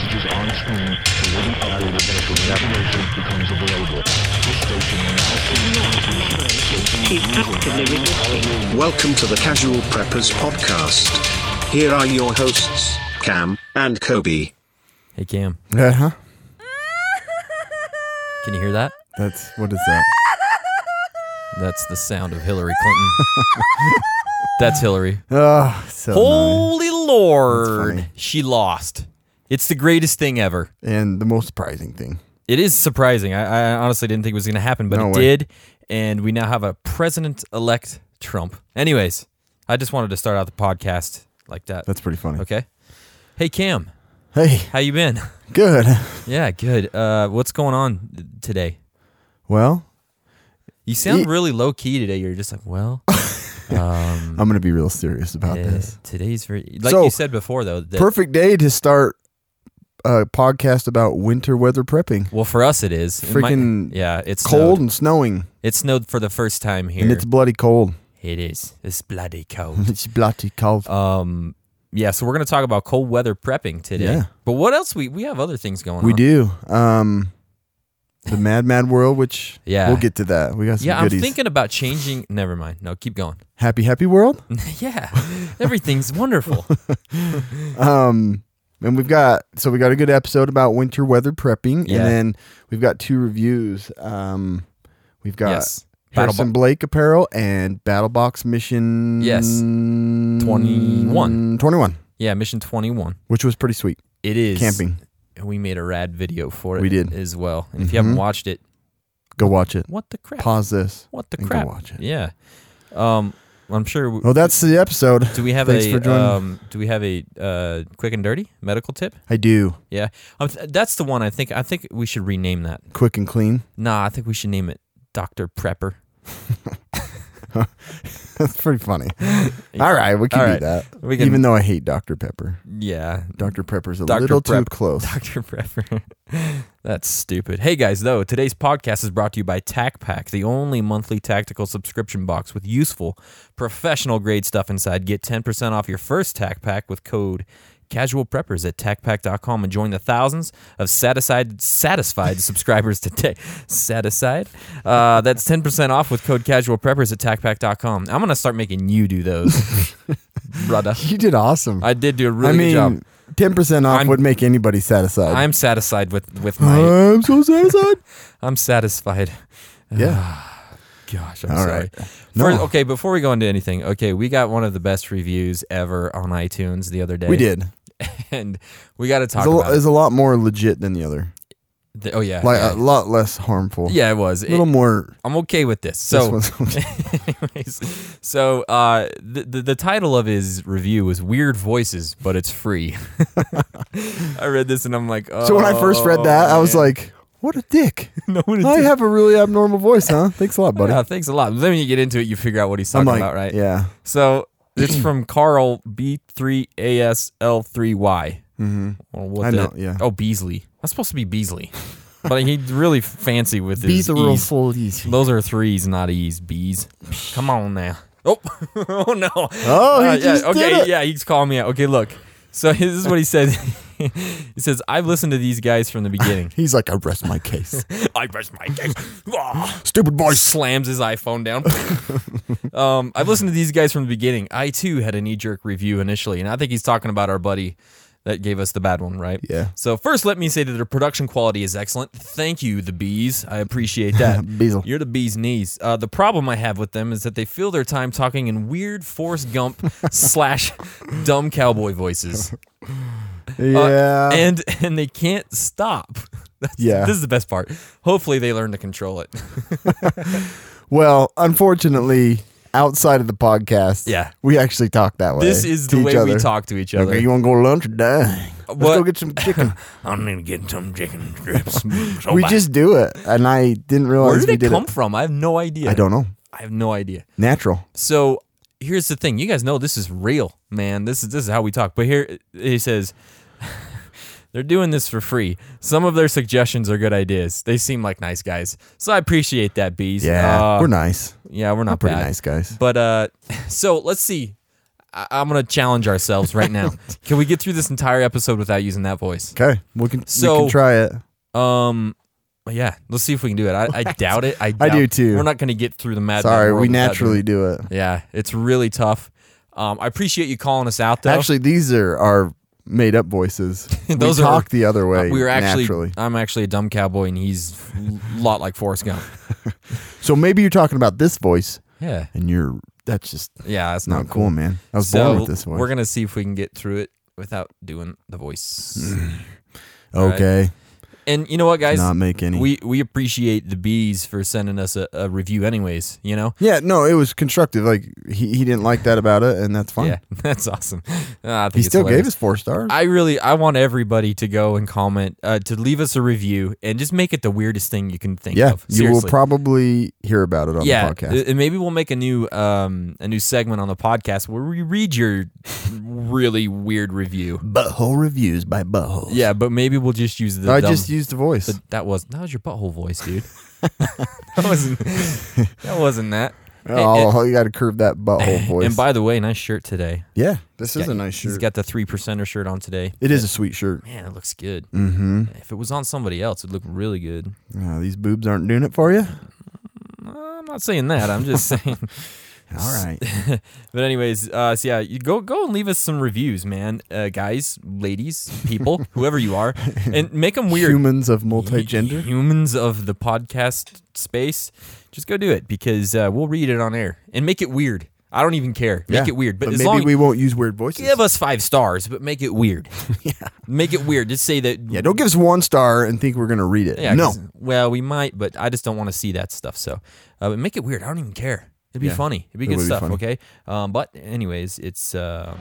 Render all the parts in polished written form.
messages on screen. The waiting operator that for navigation becomes available. This station will now Keep actively resisting. Welcome to the Casual Preppers podcast. Here are your hosts, Cam and Kobe. Hey, Cam. Uh-huh. Can you hear that? What is that? That's the sound of Hillary Clinton. That's Hillary. Oh, so Holy That's Lord. funny. She lost. It's the greatest thing ever. And the most surprising thing. It is surprising. I honestly didn't think it was going to happen, but No it way. did. And we now have a president-elect Trump. Anyways, I just wanted to start out the podcast like that. That's pretty funny. Okay. Hey, Cam. Hey, How you been? good. Yeah, good. What's going on today? Well, You sound really low-key today. You're just like, well... I'm going to be real serious about this. Today's very... Like So, you said before, though. That, Perfect day to start a podcast about winter weather prepping. well, for us, it is. Freaking yeah, it's Cold snowed. and snowing. It snowed for the first time here. And it's bloody cold. It is. It's bloody cold. It's bloody cold. Yeah, so we're going to talk about cold weather prepping today. Yeah. But what else? We have other things going on. We do. The Mad World, which Yeah. we'll get to that. We got some Yeah, goodies. I'm thinking about changing... Never mind. No, keep going. Happy World? Yeah, everything's wonderful. And we got a good episode about winter weather prepping, Yeah. and then we've got 2 reviews. We've got Yes. Harrison Blake apparel and BattleBox Mission. Yes. 21. 21, Yeah, Mission 21. which was pretty sweet. It is. Camping. And we made a rad video for it We did. as well. And if you haven't watched it, Go watch it. what the crap? Pause this. What the and crap? Go watch it. Yeah. I'm sure. Oh, that's the episode. Do we have Thanks for joining. do we have a quick and dirty medical tip? I do. Yeah. That's the one I think we should rename that. Quick and clean. Nah, I think we should name it Dr. Prepper. That's pretty funny. All right, we can All do right. that. We can- Even though I hate Dr. Pepper. Yeah. Dr. Pepper's a Dr. little too Prep. close. Dr. Prepper. That's stupid. Hey guys, though, today's podcast is brought to you by TacPack, the only monthly tactical subscription box with useful, professional grade stuff inside. Get 10% off your first TacPack with code Casual Preppers at TacPack.com and join the thousands of satisfied subscribers today. Satisfied? That's 10% off with code Casual Preppers at TacPack.com. I'm going to start making you do those, brother. You did awesome. I did do a really good job. 10% off would make anybody satisfied. I'm satisfied with my... I'm so satisfied. I'm satisfied. Yeah. Gosh, I'm All sorry. right. No. Okay, before we go into anything, we got one of the best reviews ever on iTunes the other day. We did. And we got to talk It's about a lot more legit than the other. oh, yeah. Like yeah. a lot less harmful. Yeah, it was. A little more. I'm okay with this. This So, one's okay. anyways, so the title of his review was Weird Voices, but it's free. I read this and I'm like, oh. So when I first read that, I was man. like, what a dick. No, what a I dick. have a really abnormal voice, huh? Thanks a lot, buddy. Yeah, thanks a lot. Then when you get into it, you figure out what he's I'm talking like, about, right? yeah. So it's from Carl B3ASL3Y. Mm-hmm. Well, I know, yeah. Oh, Beasley. That's supposed to be Beasley. But he's really fancy with his E's. full E's. Those are threes, not E's. B's. Come on now. Oh, oh no. Oh, he just okay, did it. yeah, he's calling me out. Okay, look. So this is what he said. He says, I've listened to these guys from the beginning. He's like, I rest my case. I rest my case. Ah. Stupid boy. Slams his iPhone down. I've listened to these guys from the beginning. I, too, had a knee-jerk review initially, and I think he's talking about our buddy that gave us the bad one, right? Yeah. So first, let me say that their production quality is excellent. Thank you, the bees. I appreciate that. Beazle. You're the bee's knees. The problem I have with them is that they fill their time talking in weird Forrest Gump / dumb cowboy voices. Yeah. And they can't stop. Yeah. This is the best part. Hopefully they learn to control it. Well, unfortunately, outside of the podcast, Yeah. we actually talk that way. This is to the each way we other. talk to each other. Okay, you want to go to lunch or die? Let's What? go get some chicken. I need to get some chicken strips. We just do it, and I didn't realize Where did we it did come it. from? I have no idea. I don't know. I have no idea. Natural. So here's the thing. You guys know this is real, man. This is how we talk. But here he says they're doing this for free. Some of their suggestions are good ideas. They seem like nice guys. So I appreciate that, bees. Yeah, we're nice. Yeah, we're not Pretty bad. nice guys. But so let's see. I'm gonna challenge ourselves right now. Can we get through this entire episode without using that voice? Okay, we can try it. Yeah, let's see if we can do it. I doubt it. I do too. We're not gonna get through the Mad Sorry, Mad World we without naturally doing do it. Yeah, it's really tough. I appreciate you calling us out though. Actually, these are our made up voices. Those we are- talk the other way. we were actually. naturally. I'm actually a dumb cowboy, and he's a lot like Forrest Gump. So maybe you're talking about this voice, Yeah, and that's just yeah, that's not cool, man. I was So born with this voice. we're gonna see if we can get through it without doing the voice. okay, And you know what, guys? not make any. We appreciate the bees for sending us a review, anyways. You know. Yeah, no, it was constructive. Like he didn't like that about it, and that's fine. Yeah, that's awesome. I think He it's still hilarious. gave us 4 stars. I want everybody to go and comment, to leave us a review, and just make it the weirdest thing you can think yeah, of. you will Seriously. probably hear about it on the podcast. And maybe we'll make a new segment on the podcast where we read your really weird review. Butthole reviews by Butthole. Yeah, but maybe we'll just use the. I dumb- just used the voice. that was your butthole voice, dude. that wasn't that. Oh, you got to curve that butthole voice. And by the way, nice shirt today. yeah, this is a nice shirt. He's got the 3%er shirt on today. It is a sweet shirt. Man, it looks good. Mm-hmm. If it was on somebody else, it'd look really good. These boobs aren't doing it for you. I'm not saying that. I'm just saying. All right. But anyways, so yeah, you go and leave us some reviews, man. Guys, ladies, people, whoever you are, and make them weird. Humans of multi-gender. Humans of the podcast space. Just go do it because we'll read it on air and make it weird. I don't even care. Make it weird. But as maybe long we won't use weird voices. give us 5 stars, but make it weird. Yeah. Make it weird. Just say that. Yeah, don't give us 1 star and think we're going to read it. Yeah, no. 'cause- Well, we might, but I just don't want to see that stuff. So, but make it weird. I don't even care. It'd be Yeah, funny. It'd be it good would be stuff. funny. Okay. But anyways, it's. It's a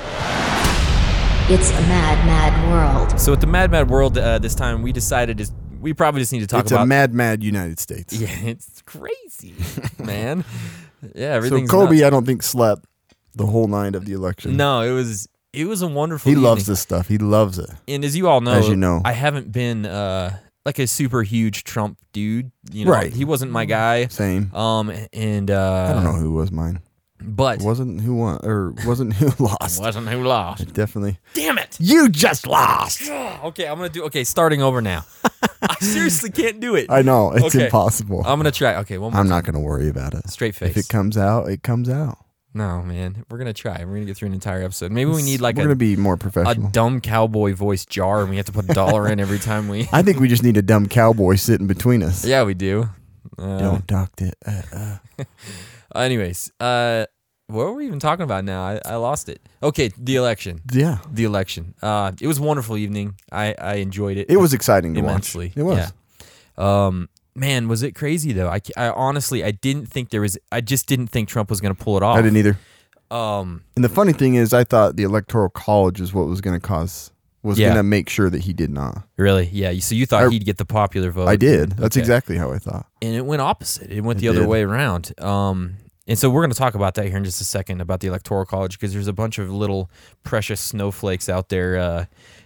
mad, mad world. So at the Mad Mad World this time, we decided we probably just need to talk It's about. a mad United States. Yeah, it's crazy, man. Yeah, So everything's. Kobe, nuts. I don't think slept the whole night of the election. No, it was a wonderful. He loves evening. this stuff. He loves it. And as you all know, As you know. I haven't been like a super huge Trump dude. You know, Right. He wasn't my guy. Same. And I don't know who was mine. but Wasn't who won or wasn't who lost. wasn't who lost. Definitely. Damn it. You just lost. Okay, I'm gonna do. Okay, starting over now. I seriously can't do it. I know it's Okay. impossible. I'm gonna try. Okay, one more. I'm time. not going to worry about it. Straight face. If it comes out, it comes out. No, man. We're gonna try. We're gonna get through an entire episode. Maybe we need like We're a going to be more a professional. dumb cowboy voice jar, and we have to put $1 in every time we. I think we just need a dumb cowboy sitting between us. Yeah, we do. Don't talk to. Anyways, what were we even talking about now? I lost it. Okay, the election. Yeah, The election. It was a wonderful evening. I enjoyed it. it was exciting to immensely. watch. It was. Yeah. Man, was it crazy though? I honestly I didn't think there was. I just didn't think Trump was going to pull it off. I didn't either. Um, And the funny thing is, I thought the Electoral College is what was going to cause. Was Yeah. going to make sure that he did not. really? Yeah. So you thought I- he'd get the popular vote? I did. That's Okay. exactly how I thought. And it went opposite. It went the It other did. way around. And so we're going to talk about that here in just a second about the Electoral College because there's a bunch of little precious snowflakes out there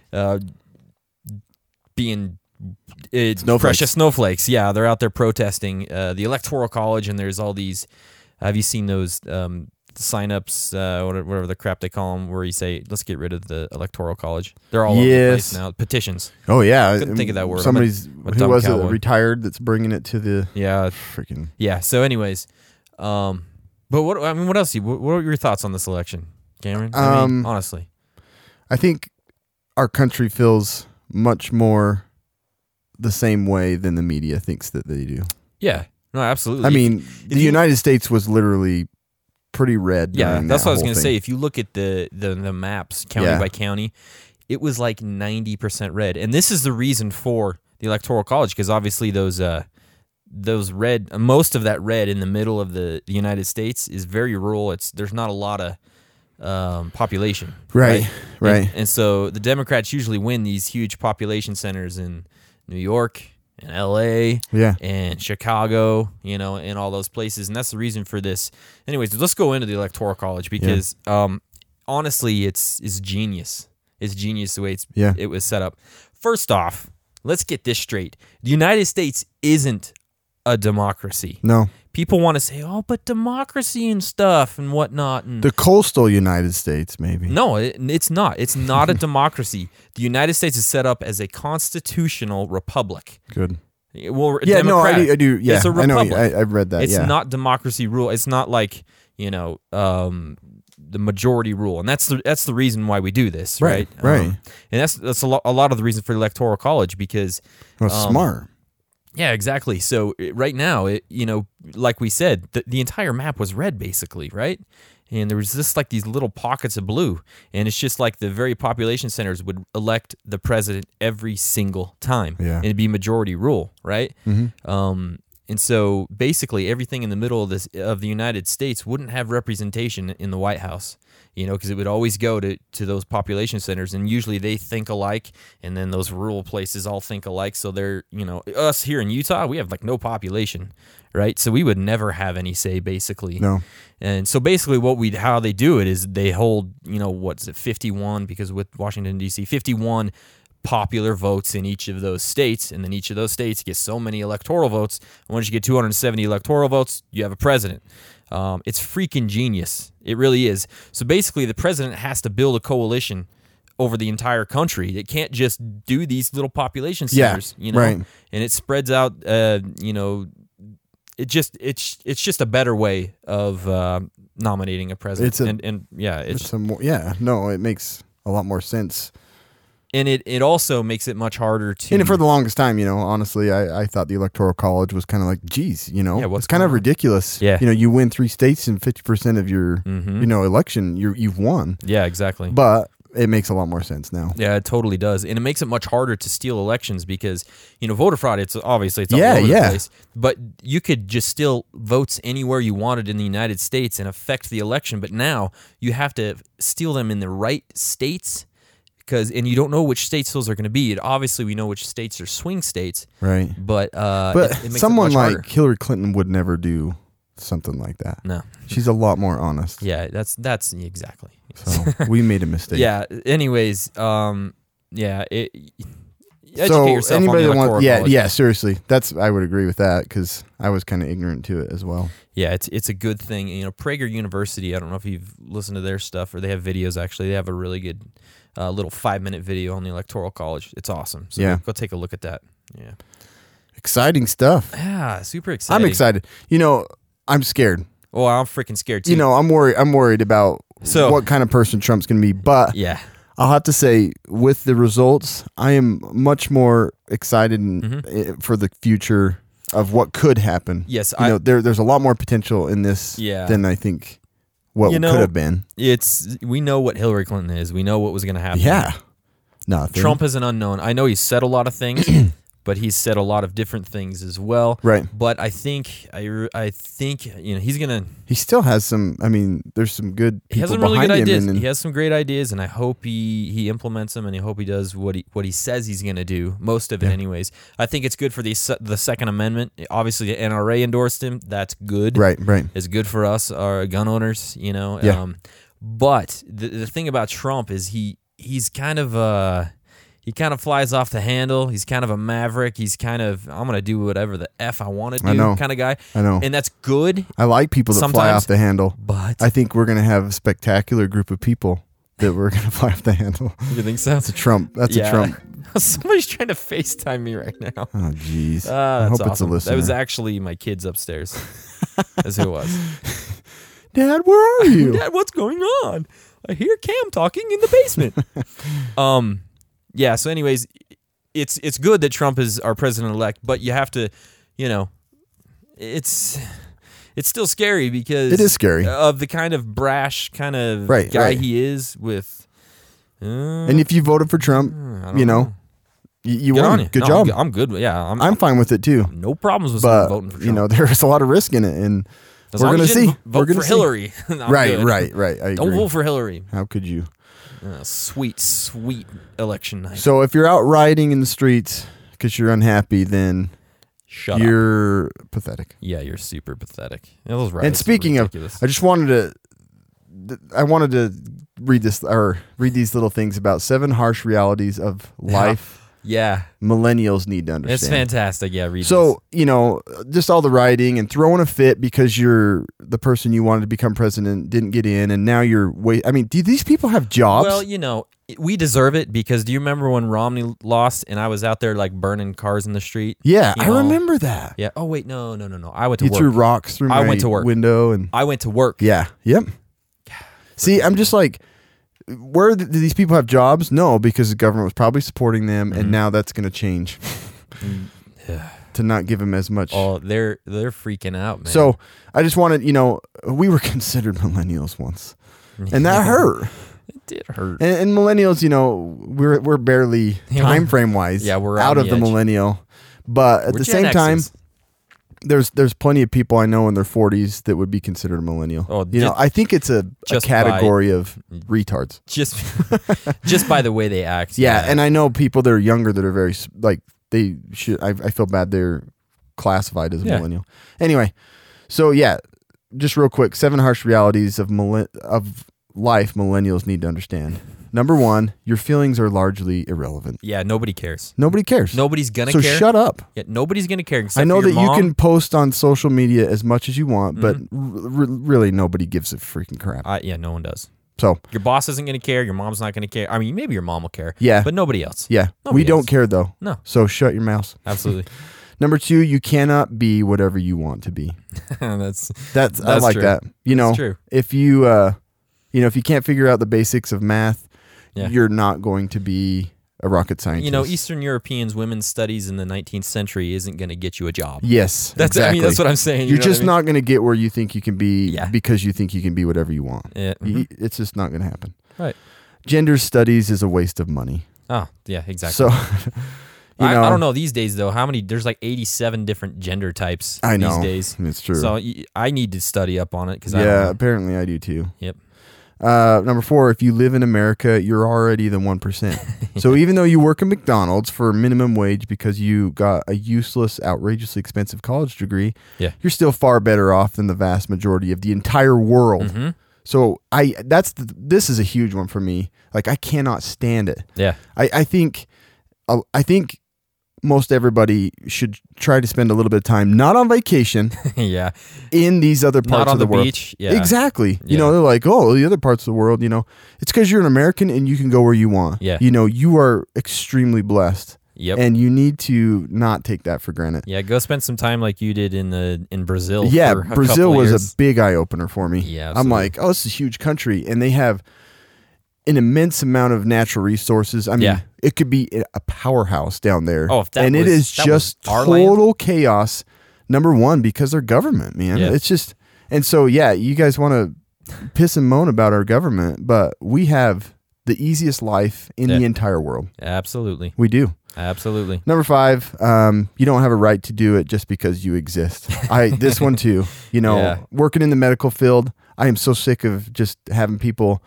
being Snowflakes. precious snowflakes. Yeah, they're out there protesting the Electoral College, and there's all these. Have you seen those sign-ups, whatever the crap they call them, where you say, "Let's get rid of the Electoral College"? They're all over the place Yes. now. Petitions. Oh yeah, Couldn't think of that word. Somebody's I'm a who dumb was cowboy. it retired that's bringing it to the Yeah, freaking. yeah. So, anyways, but what I mean, what else? What are your thoughts on this election, Cameron? I mean, honestly, I think our country feels much more the same way than the media thinks that they do. yeah, no, absolutely. I mean, the you- United States was literally pretty red. yeah, during that's that what I was whole gonna thing. say. If you look at the maps, county Yeah. by county, it was like 90% red, and this is the reason for the Electoral College because obviously those red, most of that red in the middle of the United States is very rural. There's not a lot of population, Right, right. And so the Democrats usually win these huge population centers in New York and LA Yeah. and Chicago, and all those places. And that's the reason for this. Anyways, let's go into the Electoral College because honestly, it's genius. It's genius the way it was set up. First off, let's get this straight. The United States isn't a democracy. No. people want to say, oh, but democracy and stuff and whatnot. And The coastal United States, maybe. no, it's not. It's not a democracy. The United States is set up as a constitutional republic. Good. Well, Yeah, no, democratic. I do. Yeah, It's a I know. republic. I've read that. It's yeah. not democracy rule. It's not like, the majority rule, and that's the reason why we do this, right? Right. And that's a lot of the reason for the Electoral College, because Well, smart. yeah, exactly. So right now, like we said, the entire map was red basically, right? And there was just like these little pockets of blue, and it's just like the very population centers would elect the president every single time, Yeah. and it'd be majority rule, right? Mm-hmm. And so basically everything in the middle of the United States wouldn't have representation in the White House, because it would always go to those population centers, and usually they think alike, and then those rural places all think alike. So they're, us here in Utah, we have like no population, right? So we would never have any say basically. No. And so basically how they do it is they hold, 51, because with Washington, D.C., 51 popular votes in each of those states, and then each of those states gets so many electoral votes. And once you get 270 electoral votes, you have a president. It's freaking genius. It really is. So basically, the president has to build a coalition over the entire country. It can't just do these little population centers, right. And it spreads out. It's just a better way of nominating a president. It makes a lot more sense. And it also makes it much harder to. And for the longest time, honestly, I thought the Electoral College was kind of like, geez, what's it's kind of going on? ridiculous. Yeah. You win 3 states and 50% of your, election, you've won. Yeah, exactly. But it makes a lot more sense now. Yeah, it totally does. And it makes it much harder to steal elections because, voter fraud, it's obviously all Yeah, over yeah. the place. But you could just steal votes anywhere you wanted in the United States and affect the election. But now you have to steal them in the right states. And you don't know which states those are going to be. Obviously, we know which states are swing states, Right. but But it makes someone it much harder. like Hillary Clinton would never do something like that. No, She's a lot more honest. yeah, that's exactly. So we made a mistake. Yeah. Anyways, educate So yourself anybody on the that Electoral wants, College. yeah, seriously, I would agree with that because I was kind of ignorant to it as well. Yeah, it's a good thing. Prager University, I don't know if you've listened to their stuff, or they have videos actually. They have a really good little 5-minute video on the Electoral College. It's awesome. So Yeah. go take a look at that. Yeah. Exciting stuff. Yeah, super exciting. I'm excited. I'm scared. Oh, I'm freaking scared too. I'm worried about So- what kind of person Trump's going to be. But Yeah. I'll have to say, with the results, I am much more excited for the future of what could happen. Yes, there's a lot more potential in this Yeah. than I think what could have been. we know what Hillary Clinton is. We know what was going to happen. Yeah. Nothing. Trump is an unknown. I know he's said a lot of things, but he's said a lot of different things as well. Right. But I think he's gonna. He still has some. I mean, there's some good people He has some really behind good him. ideas. And He has some great ideas, and I hope he implements them, and I hope he does what he says he's going to do. Most of it, anyways. I think it's good for the Second Amendment. Obviously, the NRA endorsed him. That's good. Right. It's good for us, our gun owners. Yeah. But the thing about Trump is he's kind of he kind of flies off the handle. He's kind of a maverick. He's kind of, I'm going to do whatever the F I want to do kind of guy. I know. And that's good. I like people that fly Sometimes, off the handle. but I think we're going to have a spectacular group of people that we're going to fly off the handle. you think so? That's a Trump. That's a Trump. Somebody's trying to FaceTime me right now. Oh, jeez. I I hope awesome. it's a listener. That was actually my kids upstairs. That's who it was. Dad, where are you? Dad, what's going on? I hear Cam talking in the basement. Yeah, so anyways, it's good that Trump is our president-elect, but you have to, it's still scary because It is scary. of the kind of brash kind of Right, guy right. he is with. And if you voted for Trump, I don't you know. you Good on won. you. Good No, job. I'm good. Yeah, I'm fine with it too. no problems with someone But voting for Trump. there's a lot of risk in it, and As we're long gonna as you see. didn't vote We're gonna for see. Hillary. I'm Right. good. I agree. Don't vote for Hillary. How could you? Sweet election night. So if you're out riding in the streets because you're unhappy, then Shut up. you're pathetic. Yeah, you're super pathetic. Yeah, those And riots are speaking ridiculous. of, I just wanted to read this or read these little things about 7 harsh realities of life Yeah. Millennials need to understand. It's fantastic. Yeah, read So, just all the writing and throwing a fit because the person you wanted to become president didn't get in, and now you're do these people have jobs? Well, we deserve it because do you remember when Romney lost and I was out there like burning cars in the street? Yeah, You I know? remember that. Yeah. Oh, wait. No. I went to You work. threw rocks through I my went to work. window and I went to work. yeah, yep. See, I'm just like, where do these people have jobs? No, because the government was probably supporting them, and now that's going to change to not give them as much. Oh, they're freaking out, man. So I just wanted, we were considered millennials once, and that hurt. It did hurt. And millennials, we're barely time frame wise, we're out on of the the edge. millennial, but at We're the Gen same time, X's. there's plenty of people I know in their 40s that would be considered a millennial. Oh, I think it's a just category of retards. just by the way they act. Yeah, and I know people that are younger that are very they should. I feel bad they're classified as a millennial. Anyway, so yeah, just real quick, 7 harsh realities of life millennials need to understand. Number 1, your feelings are largely irrelevant. Yeah, nobody cares. Nobody cares. Nobody's gonna so care. shut up. Yeah, nobody's gonna care. Except I know for that your you mom. can post on social media as much as you want, but really nobody gives a freaking crap. Yeah, no one does. So Your boss isn't gonna care. Your mom's not gonna care. I mean, maybe your mom will care. Yeah. but nobody else. yeah, Nobody we don't else. care though. No. So shut your mouth. Absolutely. Number 2, you cannot be whatever you want to be. That's I like true. that. That's true. If you if you can't figure out the basics of math, Yeah. you're not going to be a rocket scientist. Eastern Europeans women's studies in the 19th century isn't going to get you a job. Yes, That's exactly. that's what I'm saying. You're you know just what I mean? not going to get where you think you can be Yeah. because you think you can be whatever you want. Yeah. mhm. It's just not going to happen. Right. Gender studies is a waste of money. Oh, yeah, exactly. So, I don't know these days though. How many? There's like 87 different gender types I know these days. it's true. So I need to study up on it because I yeah, don't know. apparently I do too. Yep. Number 4, if you live in America, you're already the 1%. So even though you work at McDonald's for minimum wage because you got a useless, outrageously expensive college degree, Yeah. you're still far better off than the vast majority of the entire world. Mm-hmm. So this is a huge one for me. Like I cannot stand it. Yeah. I think most everybody should try to spend a little bit of time not on vacation yeah. in these other Not parts on of the, the world. beach. Yeah. Exactly. Yeah. They're like, oh, the other parts of the world, it's because you're an American and you can go where you want. Yeah. You are extremely blessed. Yep. And you need to not take that for granted. Yeah. Go spend some time like you did in Brazil. Yeah, for a Brazil couple of was years. a big eye opener for me. Yeah, I'm absolutely. like, oh, this is a huge country, and they have an immense amount of natural resources. I mean, Yeah. it could be a powerhouse down there. Oh, if that and it was- is that was just our total chaos. Number 1, because their government, man. Yeah. It's just, and so yeah, you guys want to piss and moan about our government, but we have the easiest life in Yeah. the entire world. Absolutely. We do. Absolutely. Number 5, you don't have a right to do it just because you exist. This one too, Yeah. working in the medical field, I am so sick of just having people,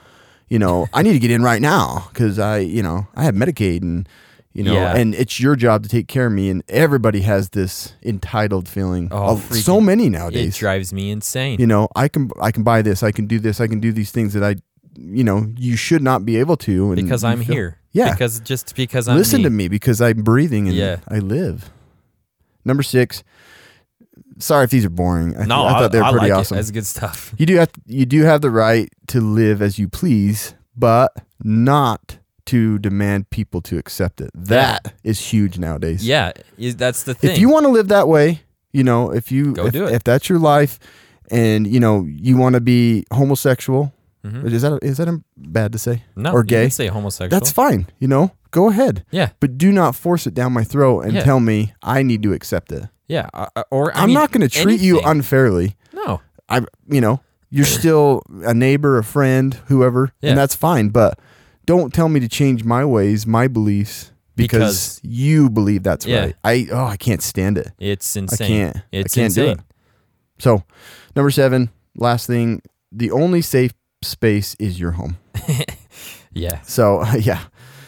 I need to get in right now because I have Medicaid and, Yeah. and it's your job to take care of me. And everybody has this entitled feeling. Oh, So freaking- many It nowadays, drives me insane. I can buy this, I can do this, I can do these things that you should not be able to. And because you I'm feel- here. Yeah. Because I'm Listen to me because I'm breathing and Yeah. I live. Number 6. Sorry if these are boring. I thought they were I pretty like awesome. It. That's good stuff. You do have the right to live as you please, but not to demand people to accept it. That is huge nowadays. Yeah, that's the thing. If you want to live that way, if do it. if that's your life, and you want to be homosexual, is that bad to say? no, or you gay? can say homosexual. That's fine. Go ahead. Yeah, But do not force it down my throat and Yeah. tell me I need to accept it. yeah. Or I'm not going to treat you anything. unfairly. No. You're still a neighbor, a friend, whoever, Yeah. and that's fine. But don't tell me to change my ways, my beliefs, because you believe that's Yeah. right. I can't stand it. It's insane. I can't. It's I can't insane. do it. So, number 7, last thing, the only safe space is your home. Yeah. So, yeah.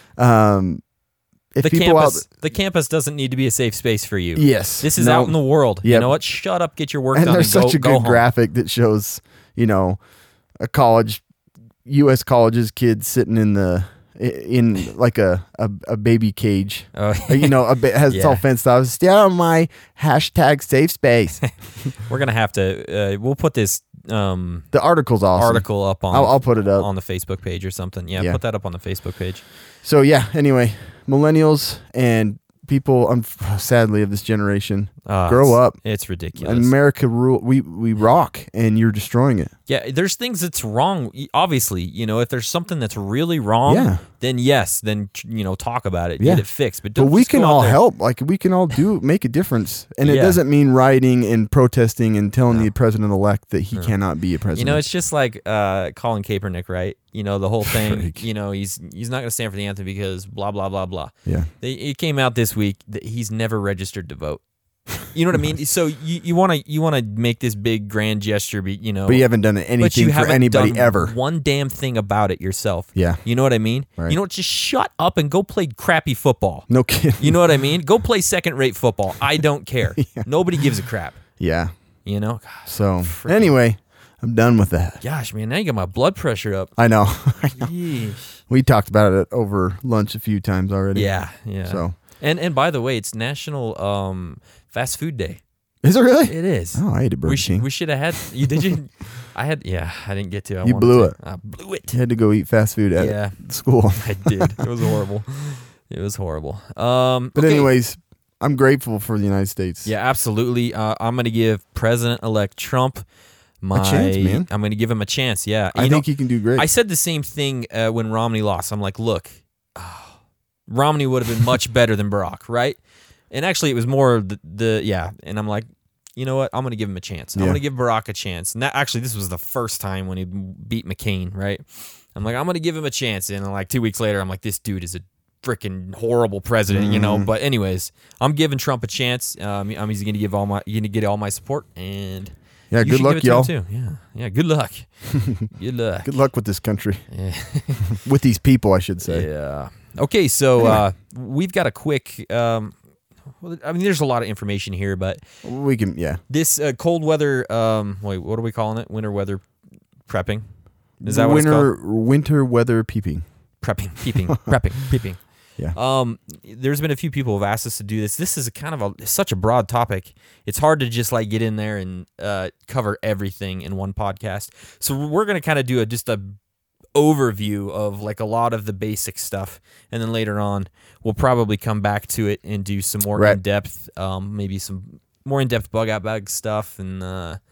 If The people campus doesn't need to be a safe space for you. yes, This is no. out in the world. You Yep. know what? Shut up, get your work And done, there's and such a go good home. graphic that shows, a college, U.S. colleges kids sitting in the in like a baby cage. Oh, It's all fenced off. Stay out of my hashtag safe space. we're gonna have to. We'll put this The article's awesome. article up on. I'll put it up on the Facebook page or something. Yeah, Yeah. put that up on the Facebook page. So yeah. Anyway, millennials and people, sadly, of this generation, grow up. It's ridiculous. America rule. We rock, and you're destroying it. Yeah, there's things that's wrong. Obviously, if there's something that's really wrong, Yeah. then yes, then talk about it, Yeah. get it fixed. But But don't we just go can out all there- help. Like we can all make a difference, and it Yeah. doesn't mean rioting and protesting and telling the president-elect that he cannot be a president. It's just like Colin Kaepernick, right? The whole thing. Freak. He's not going to stand for the anthem because blah blah blah blah. Yeah. It came out this week that he's never registered to vote. You know what I mean? So you want to make this big grand gesture, But you haven't done but anything you for haven't anybody done ever. one damn thing about it yourself. Yeah. You know what I mean? Right. Just shut up and go play crappy football. No kidding. You know what I mean? Go play second-rate football. I don't care. Nobody gives a crap. Yeah. Gosh, So freaking- anyway, I'm done with that. Gosh, man, now you got my blood pressure up. I know. Yeesh. We talked about it over lunch a few times already. Yeah. So And by the way, it's National Fast Food Day. is it really? It is. Oh, I ate a Burger King. We should have had. You did you? I had. Yeah, I didn't get to. I You wanted blew to. it. I blew it. You had to go eat fast food at Yeah. school. I did. It was horrible. It was horrible. But okay. anyways, I'm grateful for the United States. Yeah, absolutely. I'm going to give President-elect Trump chance, man. I'm going to give him a chance. Yeah, I think he can do great. I said the same thing when Romney lost. I'm like, look, Romney would have been much better than Barack, right? And actually, it was more yeah. And I'm like, you know what? I'm going to give him a chance. I'm Yeah. going to give Barack a chance. And this was the first time when he beat McCain, right? I'm like, I'm going to give him a chance. And like 2 weeks later, I'm like, this dude is a freaking horrible president, But anyways, I'm giving Trump a chance. He's going to get all my support, and Yeah, you good should luck, give it to him y'all. too. Yeah. Good luck. Good luck. Good luck with this country. Yeah. With these people, I should say. Yeah. Okay, so we've got a quick. There's a lot of information here, but We can, yeah. this cold weather. Wait, what are we calling it? Winter weather prepping. Is that what it's called? Winter weather peeping. Prepping, peeping, prepping, peeping. Yeah. There's been a few people who have asked us to do this. This is such a broad topic. It's hard to just like get in there and cover everything in one podcast. So we're going to kind of do just a overview of like a lot of the basic stuff, and then later on we'll probably come back to it and do some more in-depth, maybe some more in-depth bug out bag stuff. And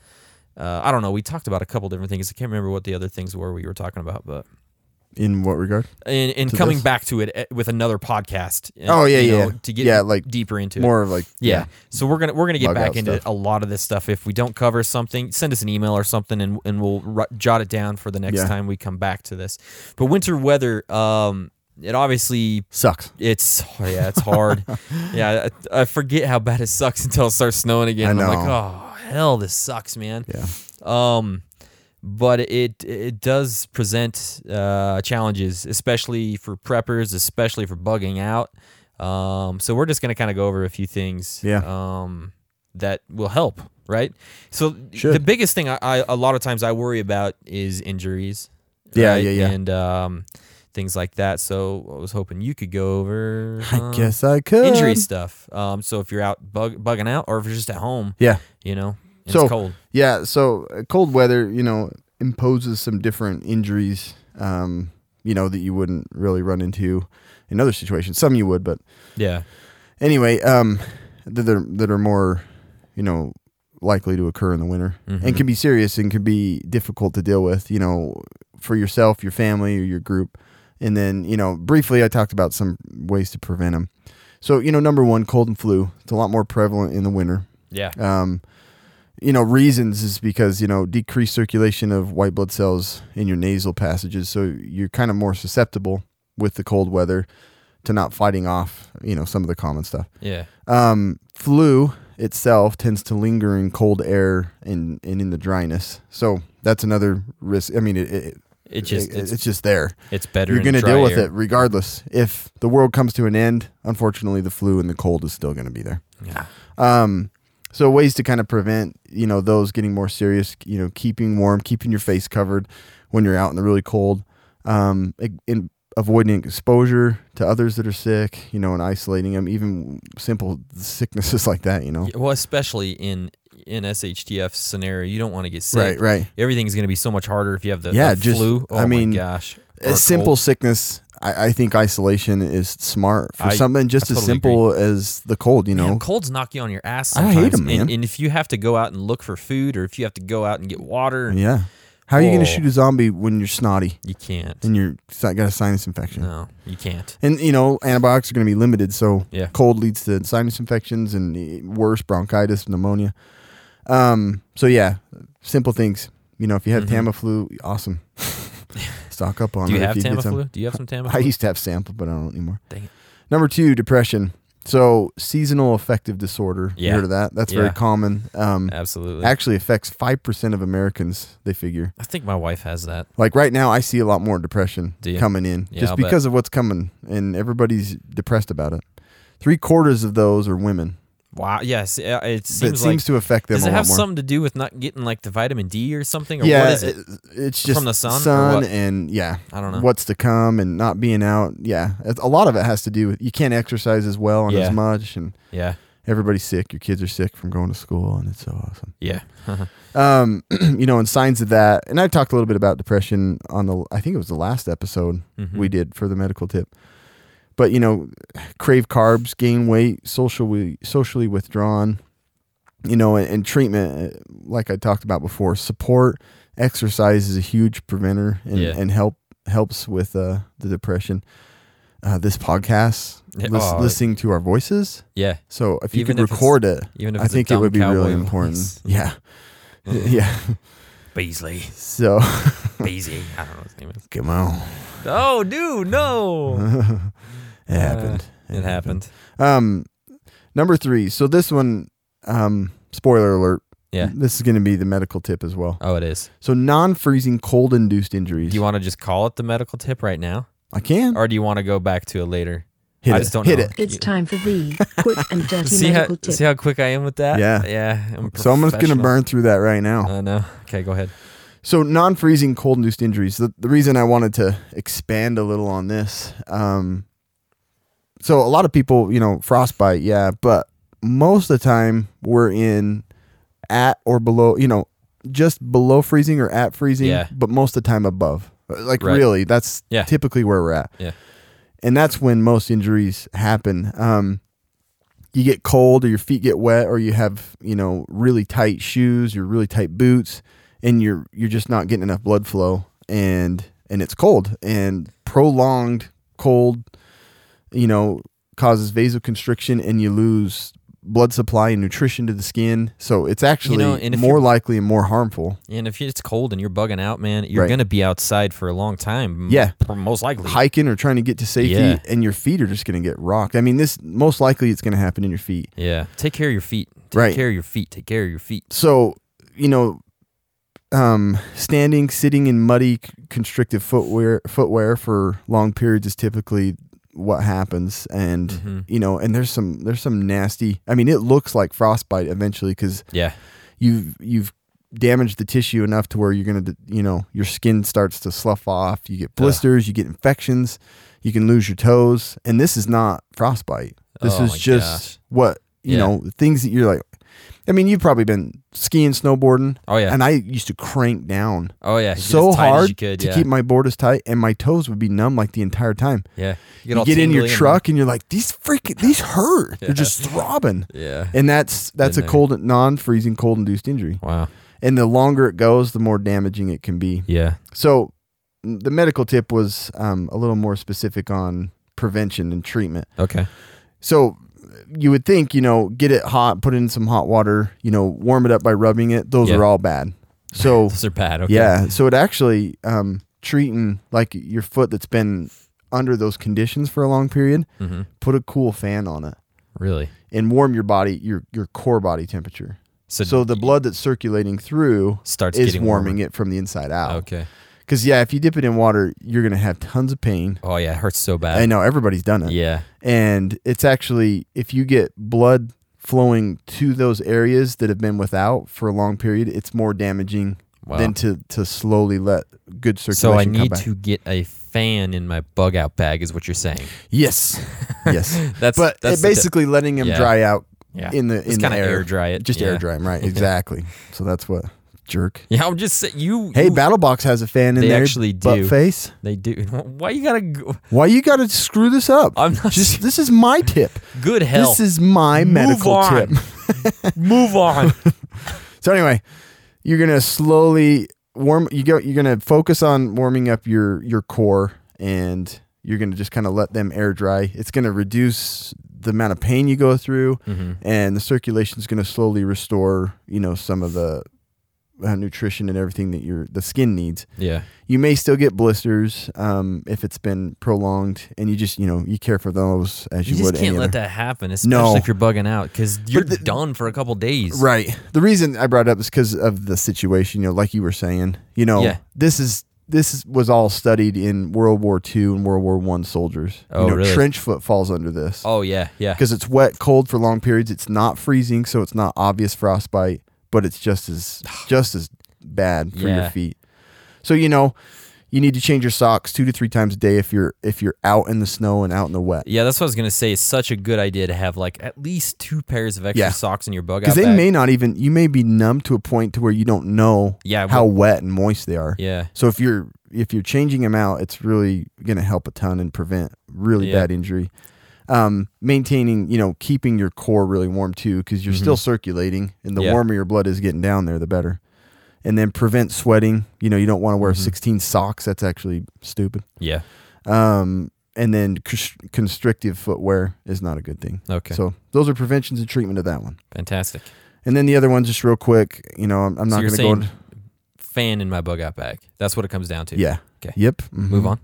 I don't know. We talked about a couple different things. I can't remember what the other things were we were talking about, but. In what regard? And coming this? back to it with another podcast. Oh, yeah. To get like deeper into more it. of like Yeah. So we're gonna get Bug back out into stuff. a lot of this stuff. If we don't cover something, send us an email or something, and we'll jot it down for the next time we come back to this. But winter weather, it obviously sucks. it's hard. Yeah, I forget how bad it sucks until it starts snowing again. I And I'm know. like, oh hell, this sucks, man. Yeah. But it does present challenges, especially for preppers, especially for bugging out. So we're just going to kind of go over a few things that will help, right? So the biggest thing I a lot of times I worry about is injuries. Yeah, right? yeah. And things like that. So I was hoping you could go over I guess I could. injury stuff. So if you're out bugging out, or if you're just at home, Yeah. It's So cold. yeah, so cold weather, imposes some different injuries, that you wouldn't really run into in other situations. Some you would, but Yeah. anyway, that are more, likely to occur in the winter and can be serious and can be difficult to deal with, for yourself, your family, or your group. And then, briefly, I talked about some ways to prevent them. So, number one, cold and flu. It's a lot more prevalent in the winter. Yeah. Reasons is because, decreased circulation of white blood cells in your nasal passages. So you're kind of more susceptible with the cold weather to not fighting off, some of the common stuff. Yeah. Flu itself tends to linger in cold air and in the dryness. So that's another risk. I mean, it's just there. It's better. You're going to deal with it regardless. If the world comes to an end, unfortunately, the flu and the cold is still going to be there. Yeah. So ways to kind of prevent, those getting more serious, keeping warm, keeping your face covered when you're out in the really cold. And avoiding exposure to others that are sick, you know, and isolating them, even simple sicknesses like that, you know. Well, especially in SHTF scenario, you don't want to get sick. Right. Everything's going to be so much harder if you have the just flu. Oh I mean, my gosh. A Or simple cold. sickness, I think isolation is smart for something just I as totally simple as the cold, you know. Man, colds knock you on your ass I sometimes. hate 'em, man. And if you have to go out and look for food, or if you have to go out and get water, Yeah. How are you going to Oh. shoot a zombie when you're snotty you can't. and you're got a sinus infection? No, you can't. And, you know, antibiotics are going to be limited, so Yeah. cold leads to sinus infections and worse bronchitis, pneumonia. So, yeah, simple things. You know, if you have Tamiflu, awesome. Stock up on Do it you if have you get some. Tamiflu? Do you have some Tamiflu? I used to have sample, but I don't anymore. Dang it. Number 2, depression. So, seasonal affective disorder. Yeah. You heard of that? That's very Yeah. common. Absolutely. Actually affects 5% of Americans, they figure. I think my wife has that. Like right now, I see a lot more depression Do you? coming in Yeah, just I'll because of what's coming, and everybody's depressed about it. 3/4 of those are women. Wow. Yes. It It seems seems to affect them Does a it lot have more. something to do with not getting like the vitamin D or something? Or Yeah, what is it? it's just From the sun or what? and I don't know. what's to come and not being out. Yeah, a lot of it has to do with you can't exercise as well and Yeah. as much, and Yeah. everybody's sick. Your kids are sick from going to school, and it's so awesome. Yeah. You know, and signs of that. And I talked a little bit about depression on I think it was the last episode we did for the medical tip. But, you know, crave carbs, gain weight, socially withdrawn, you know, and treatment, like I talked about before, support, exercise is a huge preventer and helps with the depression. This podcast, listening to our voices. Yeah. So if you Even could if it's- record it, even if I it's a think it would be dumb really cowboy important. voice. Yeah. Yeah. Beasley. So, Beasley. I don't know what his name is. come on. Oh, dude, no. It happened. It happened. Number 3. So this one, spoiler alert. Yeah. This is going to be the medical tip as well. Oh, it is. So non-freezing cold-induced injuries. Do you want to just call it the medical tip right now? I can. Or do you want to go back to it later? Hit I it. just don't Hit know. it. It's time for the quick and dirty See medical tip. how quick I am with that? Yeah. Yeah. So I'm just going to burn through that right now. I know. Okay, go ahead. So non-freezing cold-induced injuries. The reason I wanted to expand a little on this. So a lot of people, you know, frostbite, yeah, but most of the time we're in at or below, you know, just below freezing or at freezing, Yeah. but most of the time above. Like Right. really, that's Yeah. typically where we're at. Yeah. And that's when most injuries happen. You get cold or your feet get wet or you have, you know, really tight shoes or really tight boots and you're just not getting enough blood flow and it's cold and prolonged cold, you know, causes vasoconstriction and you lose blood supply and nutrition to the skin. So it's actually and if more you're- likely and more harmful. And if it's cold and you're bugging out, man, you're Right. going to be outside for a long time. Yeah. Most likely. Hiking or trying to get to safety Yeah. and your feet are just going to get rocked. I mean, this most likely it's going to happen in your feet. Yeah. Take care of your feet. Take Right. care of your feet. Take care of your feet. So, you know, standing, sitting in muddy, constrictive footwear for long periods is typically what happens. And you know, and there's some nasty. I mean, it looks like frostbite eventually because Yeah. you've damaged the tissue enough to where you're gonna, you know, your skin starts to slough off. You get blisters. You get infections. You can lose your toes. And this is not frostbite. This Oh is my just gosh. what you Yeah. know, things that you're like. I mean, you've probably been skiing, snowboarding. Oh, yeah. And I used to crank down Oh, yeah. so as tight as hard you could, to yeah. keep my board as tight, and my toes would be numb like the entire time. Yeah. You all get in your tingly and- truck and you're like, these hurt. They're just throbbing. Yeah. And that's Been a there. cold, non-freezing, cold-induced injury. Wow. And the longer it goes, the more damaging it can be. Yeah. So the medical tip was a little more specific on prevention and treatment. Okay. So you would think, you know, get it hot, put it in some hot water, you know, warm it up by rubbing it. Those Yeah. are all bad. So Those are bad. Okay. yeah, so it actually treating like your foot that's been under those conditions for a long period, put a cool fan on it Really? and warm your body, your core body temperature. So the blood that's circulating through Starts is getting warming warmer. it from the inside out. Okay. Because yeah, if you dip it in water, you're gonna have tons of pain. Oh, yeah. It hurts so bad. I know everybody's done it. Yeah. And it's actually, if you get blood flowing to those areas that have been without for a long period, it's more damaging than to slowly let good So I circulation come need back. to get a fan in my bug out bag, is what you're saying. Yes, yes. That's But that's basically letting them Yeah. dry out Yeah. in the Just kinda air. air dry it. Just Yeah. air dry them, right? Exactly. So that's what jerk. Yeah, I'm just saying you. Hey, you- BattleBox has a fan in They there. actually butt do. face. They do. Why you gotta go? Why you got to screw this up? I'm not. Just this is my tip. Good hell. This is my medical on. tip. Move on. So anyway, you're gonna slowly warm. You're gonna focus on warming up your core, and you're gonna just kind of let them air dry. It's gonna reduce the amount of pain you go through, Mm-hmm. and the circulation is gonna slowly restore. Some of the nutrition and everything that the skin needs. Yeah. You may still get blisters if it's been prolonged, and you just you care for those as You you just would any can't let other. that happen, especially No. if you're bugging out, because you're the- done for a couple days. Right. The reason I brought it up is because of the situation. Like you were saying, Yeah. this was all studied in World War II and World War I soldiers. Oh, really? Trench foot falls under this Oh yeah, yeah. because it's wet, cold for long periods. It's not freezing, so it's not obvious frostbite, but it's just as bad for Yeah. your feet. So you need to change your socks 2 to 3 times a day if you're out in the snow and out in the wet. Yeah, that's what I was gonna say. It's such a good idea to have like at least 2 pairs of extra Yeah. socks in your bug out Because they bag. may not even, you may be numb to a point to where you don't know Yeah, how well- wet and moist they are. Yeah. So if you're changing them out, it's really going to help a ton and prevent really Yeah. bad injury. Maintaining, keeping your core really warm too, because you're still circulating, and the Yeah. warmer your blood is getting down there, the better. And then prevent sweating. You don't want to wear 16 socks. That's actually stupid. Yeah. And then constrictive footwear is not a good thing. Okay. So those are preventions and treatment of that one. Fantastic. And then the other one, just real quick, I'm not So going you're to go saying into. fan in my bug out bag. That's what it comes down to. Yeah. Okay. Yep. Move on.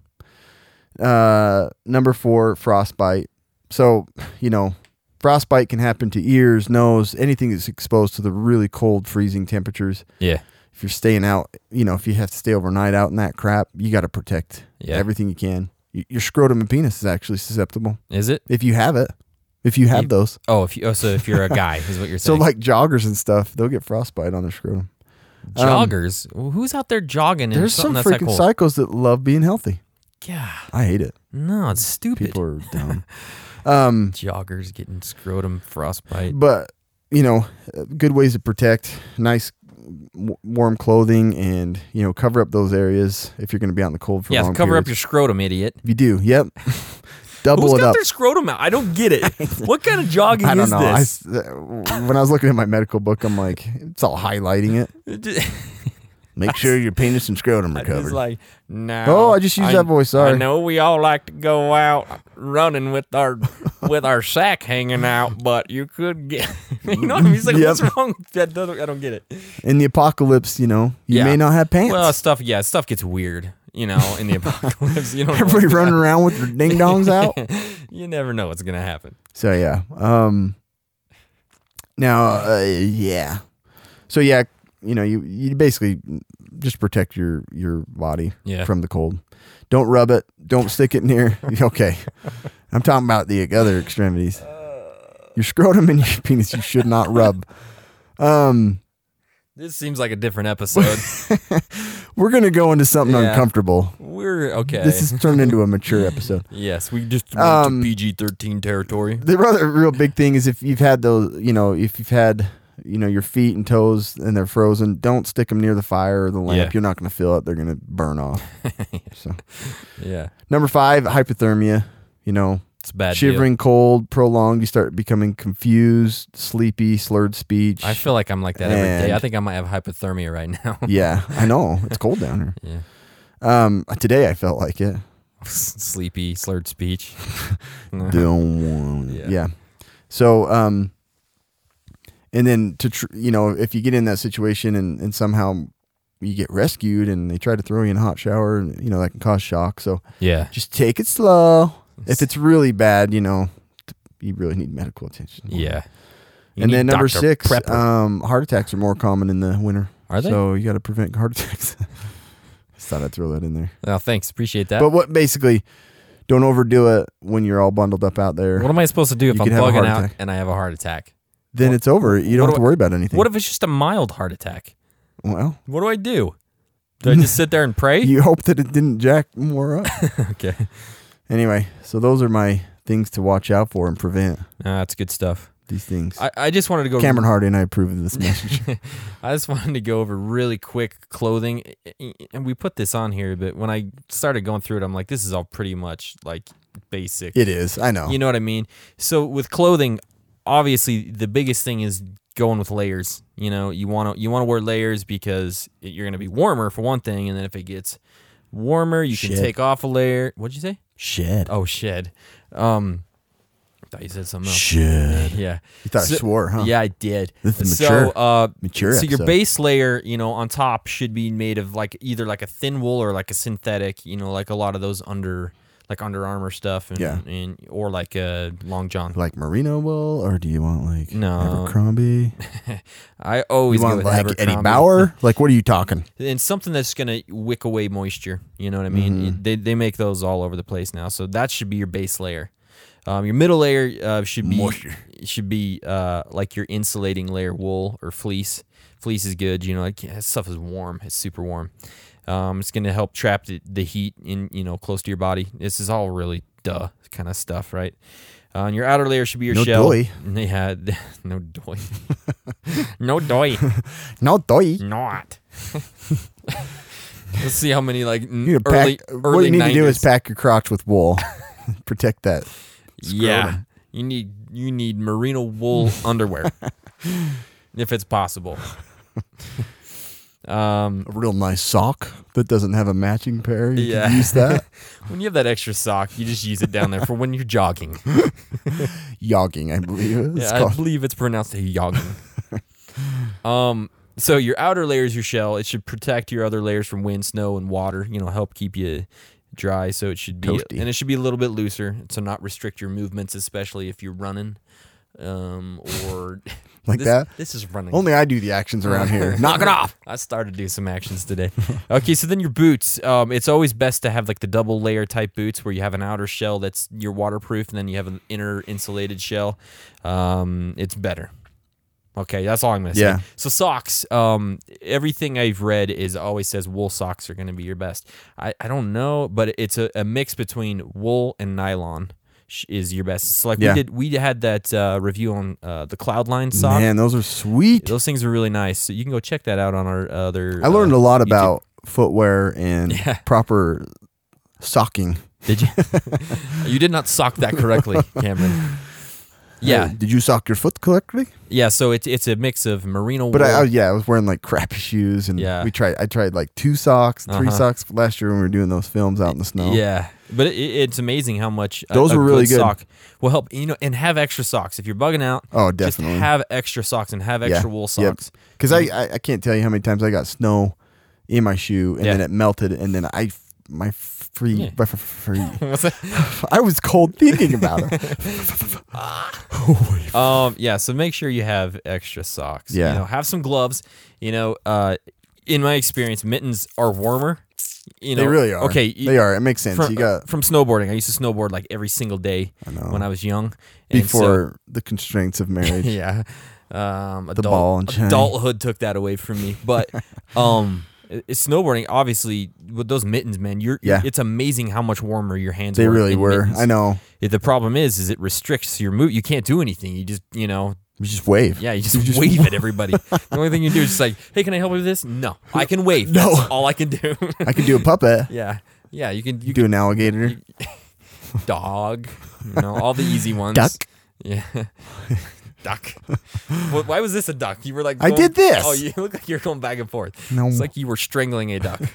Number 4, frostbite. So, frostbite can happen to ears, nose, anything that's exposed to the really cold, freezing temperatures. Yeah. If you're staying out, if you have to stay overnight out in that crap, you got to protect everything you can. Your scrotum and penis is actually susceptible Is it? if you have it. If you have those. Oh, so if you're a guy, is what you're So saying. like joggers and stuff, they'll get frostbite on their scrotum. joggers. Who's out there jogging? In There's some something that's that freaking cold? psychos that love being healthy. Yeah. I hate it. No, it's stupid. People are dumb. Joggers getting scrotum frostbite. But good ways to protect, nice warm clothing, and cover up those areas if you're going to be out in the cold for Yeah, long cover up periods. your scrotum, idiot. If you do, yep. Double Who's it got up. their scrotum out? I don't get it. What kind of jogging I don't is know. this? When I was looking at my medical book, I'm like, it's all highlighting it. Make sure your penis and scrotum are It's covered. like, no. Oh, I just used that voice, sorry. I know we all like to go out running with our sack hanging out, but you could get. You know what I mean? It's like, Yep. what's wrong? I don't get it. In the apocalypse, you Yeah. may not have pants. Well, stuff gets weird. In the apocalypse, you don't know Everybody what's running around with their ding dongs out. You never know what's gonna happen. So yeah. Yeah. So yeah, you basically just protect your body Yeah. from the cold. Don't rub it. Don't stick it near. Okay. I'm talking about the other extremities. Your scrotum and your penis you should not rub. This seems like a different episode. We're gonna go into something Yeah. uncomfortable. We're okay. This is turned into a mature episode. Yes, we just went to PG-13 territory. The other real big thing is if you've had those, if you've had, your feet and toes and they're frozen, don't stick them near the fire or the lamp. Yeah. You're not going to feel it. They're going to burn off. So, Yeah, number 5, hypothermia. it's a bad. Shivering, cold, prolonged. You start becoming confused, sleepy, slurred speech. Deal. I feel like I'm like that every day. And- I think I might have hypothermia right now. Yeah, I know. It's cold down here. Yeah. Today I felt like it. Sleepy, slurred speech. Don't want it. Yeah. Yeah. So, and then if you get in that situation and somehow you get rescued and they try to throw you in a hot shower, that can cause shock. So Yeah. just take it slow. If it's really bad, you really need medical attention. Yeah. You And need then number Dr. 6, Prepper. heart attacks are more common in the winter. Are they? So you got to prevent heart attacks. Just thought I'd throw that in there. Well, thanks. Appreciate that. But basically, don't overdo it when you're all bundled up out there. What am I supposed to do if You I'm could have a bugging heart out attack. and I have a heart attack? Then it's over. You don't what have do to worry about anything. What if it's just a mild heart attack? Well, What do I do? Do I just sit there and pray? You hope that it didn't jack more up. Okay. Anyway, so those are my things to watch out for and prevent That's good stuff. these things. I just wanted to go. Cameron Hardy and I approve of this message. I just wanted to go over really quick clothing, and we put this on here, but when I started going through it, I'm like, this is all pretty much like basic. It is. I know. You know what I mean? So with clothing, obviously the biggest thing is going with layers. You know, you want to wear layers because you're going to be warmer for one thing, and then if it gets warmer, you can Shed. take off a layer. What'd you say? Shed. Oh, shed. I thought you said something else. Shed. Yeah. You thought I swore, huh? Yeah, I did. This is so, mature. Mature So your episode. base layer, you know, on top should be made of like either like a thin wool or like a synthetic, you know, like a lot of those Under Armour stuff, and or like a Long John. Like merino wool, or do you want like No. Abercrombie? I always You go want with like Eddie Abercrombie. Bauer? Like, what are you talking? And something that's gonna wick away moisture. You know what I mean? Mm-hmm. They make those all over the place now, so that should be your base layer. Your middle layer should be Moisture. like your insulating layer, wool or fleece. Fleece is good. You know, like that stuff is warm. It's super warm. It's going to help trap the heat in, you know, close to your body. This is all really kind of stuff, right? And your outer layer should be your No shell. doy. Yeah, no doy. No doy. No, doy. Not. Let's see how many like You need to early pack, what you need 90s. to do is pack your crotch with wool. Protect that. Yeah, you need merino wool underwear if it's possible. A real nice sock that doesn't have a matching pair. You Yeah. can use that. When you have that extra sock, you just use it down there for when you're jogging. Yogging, I believe. It's Yeah, I called. believe it's pronounced jogging. So your outer layer is your shell. It should protect your other layers from wind, snow, and water. You know, help keep you dry. So it should be, Toasty. and it should be a little bit looser to not restrict your movements, especially if you're running, or Like this, that? This is running. Only I do the actions around here. Knock it off. I started to do some actions today. Okay, so then your boots. It's always best to have like the double layer type boots where you have an outer shell that's your waterproof, and then you have an inner insulated shell. It's better. Okay, that's all I'm gonna say. Yeah. So socks. Everything I've read always says wool socks are gonna be your best. I don't know, but it's a mix between wool and nylon is your best. So like Yeah. we had that review on the Cloudline sock. Man, those are sweet. Those things are really nice. So you can go check that out on our other. I learned a lot YouTube. about footwear and Yeah. proper socking. Did you? You did not sock that correctly, Cameron. Yeah, Did you sock your foot correctly? yeah. So it's a mix of merino But wool. I was wearing like crappy shoes, and Yeah. I tried like 2 socks, 3 Uh-huh. socks last year when we were doing those films out in the snow. Yeah, but it's amazing how much Those a were really good. sock will help. You know, and have extra socks if you're bugging out. Oh, Just definitely. have extra socks and have extra wool socks. Because I can't tell you how many times I got snow in my shoe, and Yeah. then it melted, and then my free. What's that? I was cold thinking about it. Yeah. So make sure you have extra socks. Yeah. You know, have some gloves. You know, in my experience, mittens are warmer. You know, They really are. Okay, they are. It makes sense. From, You got from snowboarding. I used to snowboard like every single day know. when I was young. And before the constraints of marriage. so, yeah. ball and chain. Adulthood took that away from me. But it's snowboarding, obviously, with those mittens, man, Yeah. it's amazing how much warmer your hands They were. really in were. mittens. I know. The problem is it restricts your move. You can't do anything. You just, you know, You just wave. yeah, you just wave at everybody. The only thing you do is just like, hey, can I help you with this? No, I can wave. No. That's all I can do. I could do a puppet. Yeah, you can. You do an alligator. Dog, you know, all the easy ones. Duck. Yeah. Duck. Why was this a duck? You were like, I did this. Oh, you look like you're going back and forth. No. It's like you were strangling a duck.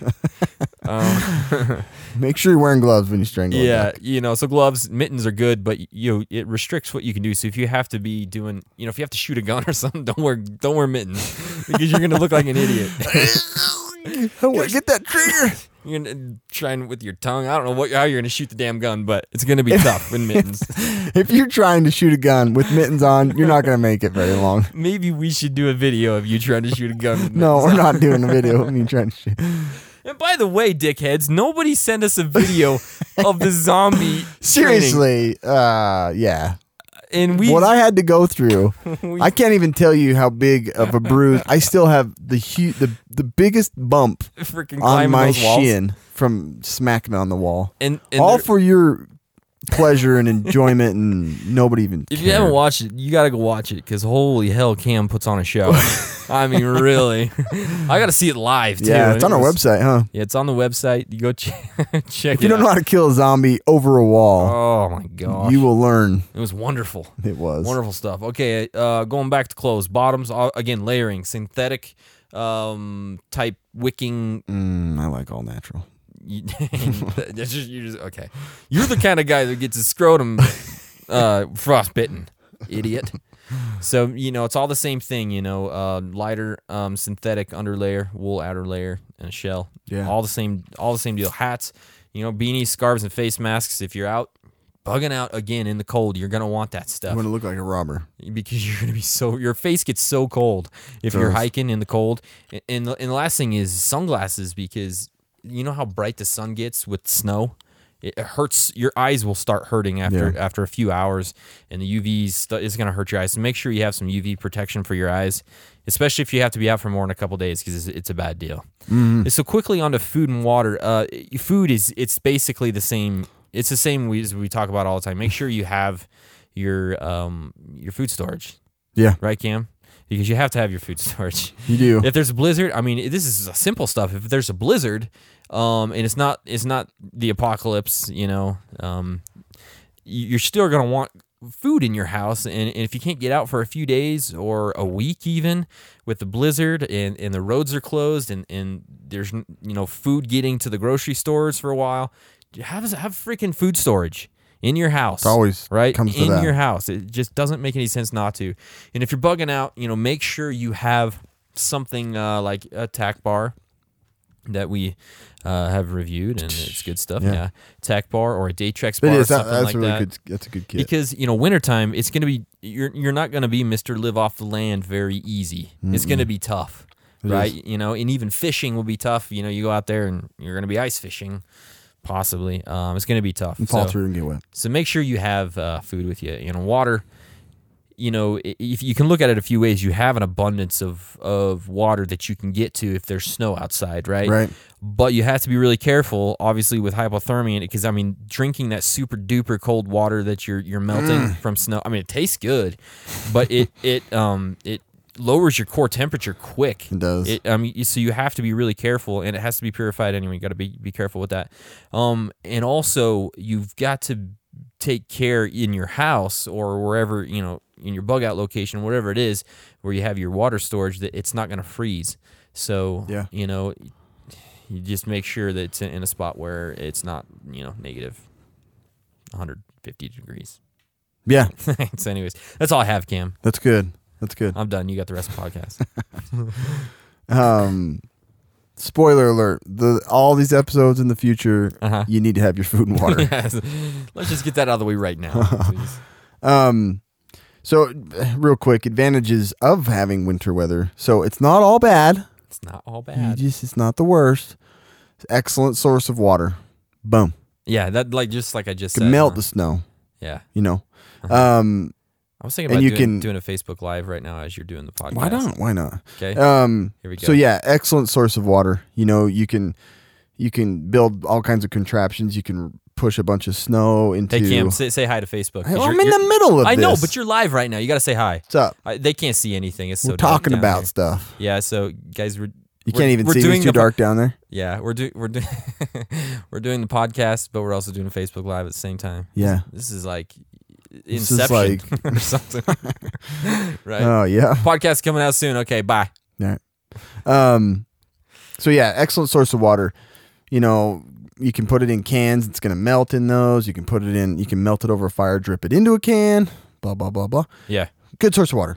Make sure you're wearing gloves when you strangle. a Yeah, duck. you know, so gloves, mittens are good, but it restricts what you can do. So if you have to be doing, you know, if you have to shoot a gun or something, don't wear mittens because you're gonna look like an idiot. Oh, get that trigger. You're gonna try with your tongue. I don't know how you're gonna shoot the damn gun, but it's gonna be tough with mittens. If you're trying to shoot a gun with mittens on, you're not going to make it very long. Maybe we should do a video of you trying to shoot a gun. With No, mittens we're on. not doing a video of me trying to shoot. And by the way, dickheads, nobody sent us a video of the zombie. training. Seriously, yeah. And we what I had to go through, I can't even tell you how big of a bruise. I still have the biggest bump freaking on climbing my those walls. shin from smacking on the wall. And All there- for your pleasure and enjoyment, and nobody even if cared. you haven't watched it, you got to go watch it because holy hell, Cam puts on a show. I mean, really. I got to see it live, too. Yeah, it's on our was- website, huh? Yeah, it's on the website. You go check If you don't know how to kill a zombie over a wall, Oh, my gosh. you will learn. It was wonderful. It was. Wonderful stuff. Okay, going back to clothes. Bottoms, again, layering. Synthetic type wicking. I like all natural. Okay. You're the kind of guy that gets his scrotum frostbitten, idiot. So, it's all the same thing, lighter synthetic underlayer, wool outer layer, and a shell. Yeah. All the same deal. Hats, beanies, scarves, and face masks. If you're out, bugging out again in the cold, you're going to want that You stuff want to look like a robber. because you're going to be your face gets so cold if you're Does. hiking in the cold. And the last thing is sunglasses because you know how bright the sun gets with snow? It hurts. Your eyes will start hurting after a few hours, and the UV is going to hurt your eyes. So make sure you have some UV protection for your eyes, especially if you have to be out for more than a couple days because it's a bad deal. So quickly onto food and water. Food it's basically the same. It's the same as we talk about all the time. Make sure you have your food storage. Yeah, Right, Cam? Because you have to have your food storage. you do. If there's a blizzard, I mean, this is simple stuff. If there's a blizzard, and it's not the apocalypse, you're still gonna want food in your house. And if you can't get out for a few days or a week, even with the blizzard and the roads are closed and there's food getting to the grocery stores for a while, have freaking food storage in your house. It's always right comes to in that. your house. It just doesn't make any sense not to. And if you're bugging out, make sure you have something like a tack bar that we have reviewed, and it's good stuff. Yeah, tack bar or a Daytrex bar, It or is. something That's like really that. good. That's a good kit. Because wintertime, it's gonna be you're not gonna be Mr. Live off the land very easy. It's gonna be tough, right? is. And even fishing will be tough. You go out there and you're gonna be ice fishing. Possibly, it's going to be tough. And fall through and get wet. So make sure you have food with you. Water. If you can look at it a few ways, you have an abundance of water that you can get to if there's snow outside, right? Right. But you have to be really careful, obviously, with hypothermia, because drinking that super duper cold water that you're melting from snow. I mean, it tastes good, but it lowers your core temperature quick. It does. So you have to be really careful, and it has to be purified anyway. You got to be careful with that. And also you've got to take care in your house or wherever, in your bug out location, whatever it is, where you have your water storage, that it's not going to freeze. So, Yeah. You just make sure that it's in a spot where it's not, negative 150 degrees. Yeah, So anyways, that's all I have, Cam. that's good. That's good. I'm done. You got the rest of the podcast. Spoiler alert: all these episodes in the future, Uh-huh. you need to have your food and water. Yes. Let's just get that out of the way right now, please. So, real quick, advantages of having winter weather. So it's not all bad. It's not all bad. It's not the worst. It's an excellent source of water. Boom. Yeah, that just like I just Can said. melt huh? the snow. Yeah. I was thinking And about you can- doing a Facebook Live right now as you're doing the podcast. Why not? Why not? Okay. Here we go. So yeah, excellent source of water. You can build all kinds of contraptions. You can push a bunch of snow into. Hey, Cam, say hi to Facebook. 'cause Hey, you're- I'm in you're- the middle of I this. know, but you're live right now. You got to say hi. What's up? They can't see anything. It's so We're talking dark down about here. stuff. Yeah, so guys, You can't even see. It's too dark down there. Yeah, we're doing we're doing the podcast, but we're also doing a Facebook Live at the same time. Yeah. This is like This is Inception or something. Right. Oh yeah. Podcast coming out soon. Okay, bye. Yeah. So yeah, excellent source of water. You can put it in cans. It's going to melt in those. You can put it in. You can melt it over a fire, drip it into a can. Blah blah blah blah. Yeah. Good source of water.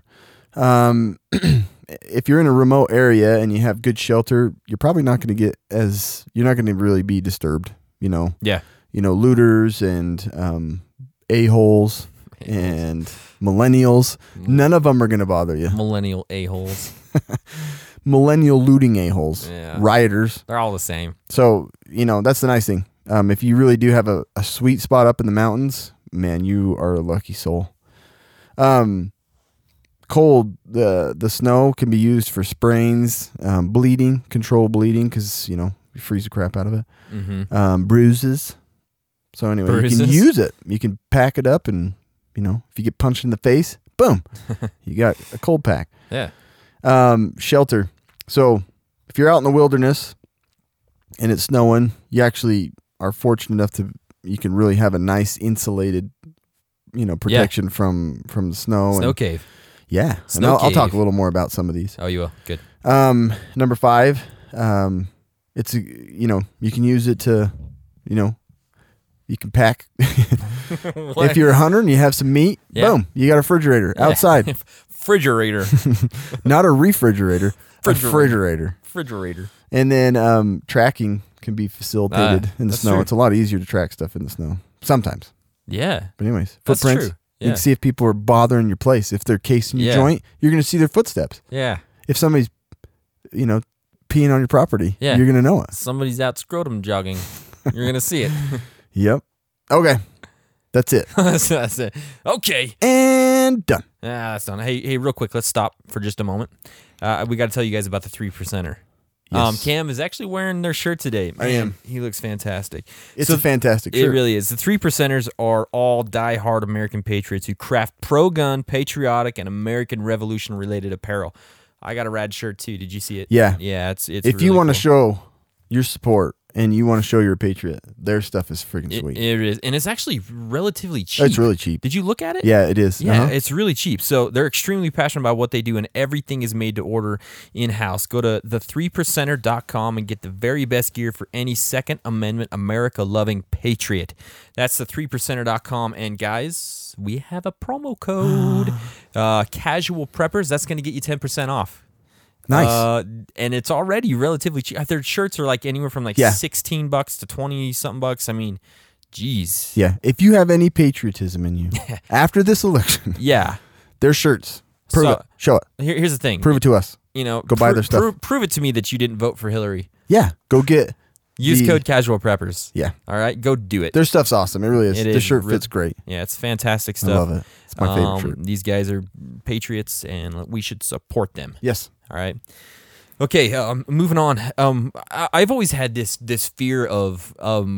If you're in a remote area and you have good shelter, you're probably not going to you're not going to really be disturbed. Yeah. Looters and a-holes and millennials. None of them are going to bother you. Millennial a-holes. Millennial looting a-holes. Yeah. Rioters. They're all the same. So, that's the nice thing. If you really do have a sweet spot up in the mountains, man, you are a lucky soul. Cold, the snow can be used for sprains, bleeding, control bleeding because you freeze the crap out of it. Mm-hmm. Bruises. So anyway, you Bruises? can use it. You can pack it up, and if you get punched in the face, boom, you got a cold pack. Yeah. Shelter. So if you're out in the wilderness and it's snowing, you actually are fortunate enough you can really have a nice insulated, protection from the snow. Snow and, cave. Yeah. Snow And I'll talk cave. a little more about some of these. Oh, you will. Good. Number 5, it's you can use it to, you can pack. If you're a hunter and you have some meat, Yeah. boom, you got a refrigerator outside. Refrigerator. Not a refrigerator, a refrigerator. And then tracking can be facilitated in the that's snow. true. It's a lot easier to track stuff in the snow sometimes. Yeah. But anyways, That's footprints. true. You Yeah. can see if people are bothering your place. If they're casing your Yeah. joint, you're going to see their footsteps. Yeah. If somebody's, peeing on your property, Yeah. you're going to know it. Somebody's out scrotum jogging. You're going to see it. Yep. Okay. That's it. That's it. Okay. And done. That's done. Hey, real quick, let's stop for just a moment. We got to tell you guys about the 3%er. Yes. Cam is actually wearing their shirt today. I am. He looks fantastic. It's a fantastic shirt. It really is. The 3%ers are all die-hard American patriots who craft pro-gun, patriotic, and American Revolution-related apparel. I got a rad shirt too. Did you see it? Yeah. Yeah. It's if really you want to cool. show your support and you want to show you're a patriot, their stuff is freaking sweet. It is, and it's actually relatively cheap. It's really cheap. Did you look at it? Yeah, it is. Yeah, Uh-huh. it's really cheap. So they're extremely passionate about what they do, and everything is made to order in-house. Go to the3percenter.com and get the very best gear for any Second Amendment America-loving patriot. That's the3percenter.com. And guys, we have a promo code. Casual Preppers, that's going to get you 10% off. Nice. And it's already relatively cheap. Their shirts are like anywhere from Yeah. $16 to 20-something bucks. I mean, geez. Yeah. If you have any patriotism in you, after this election, Yeah. their shirts. Prove So- it. Show it. Here's the thing. Prove it to us. Go buy their stuff. Prove it to me that you didn't vote for Hillary. Yeah. Go get. Use code Casual Preppers. Yeah. All right, go do it. Their stuff's awesome. It really is. It The is shirt re- fits great. Yeah, it's fantastic I stuff. love it. It's my favorite shirt. These guys are patriots, and we should support them. Yes. All right. Okay, moving on. I've always had this fear of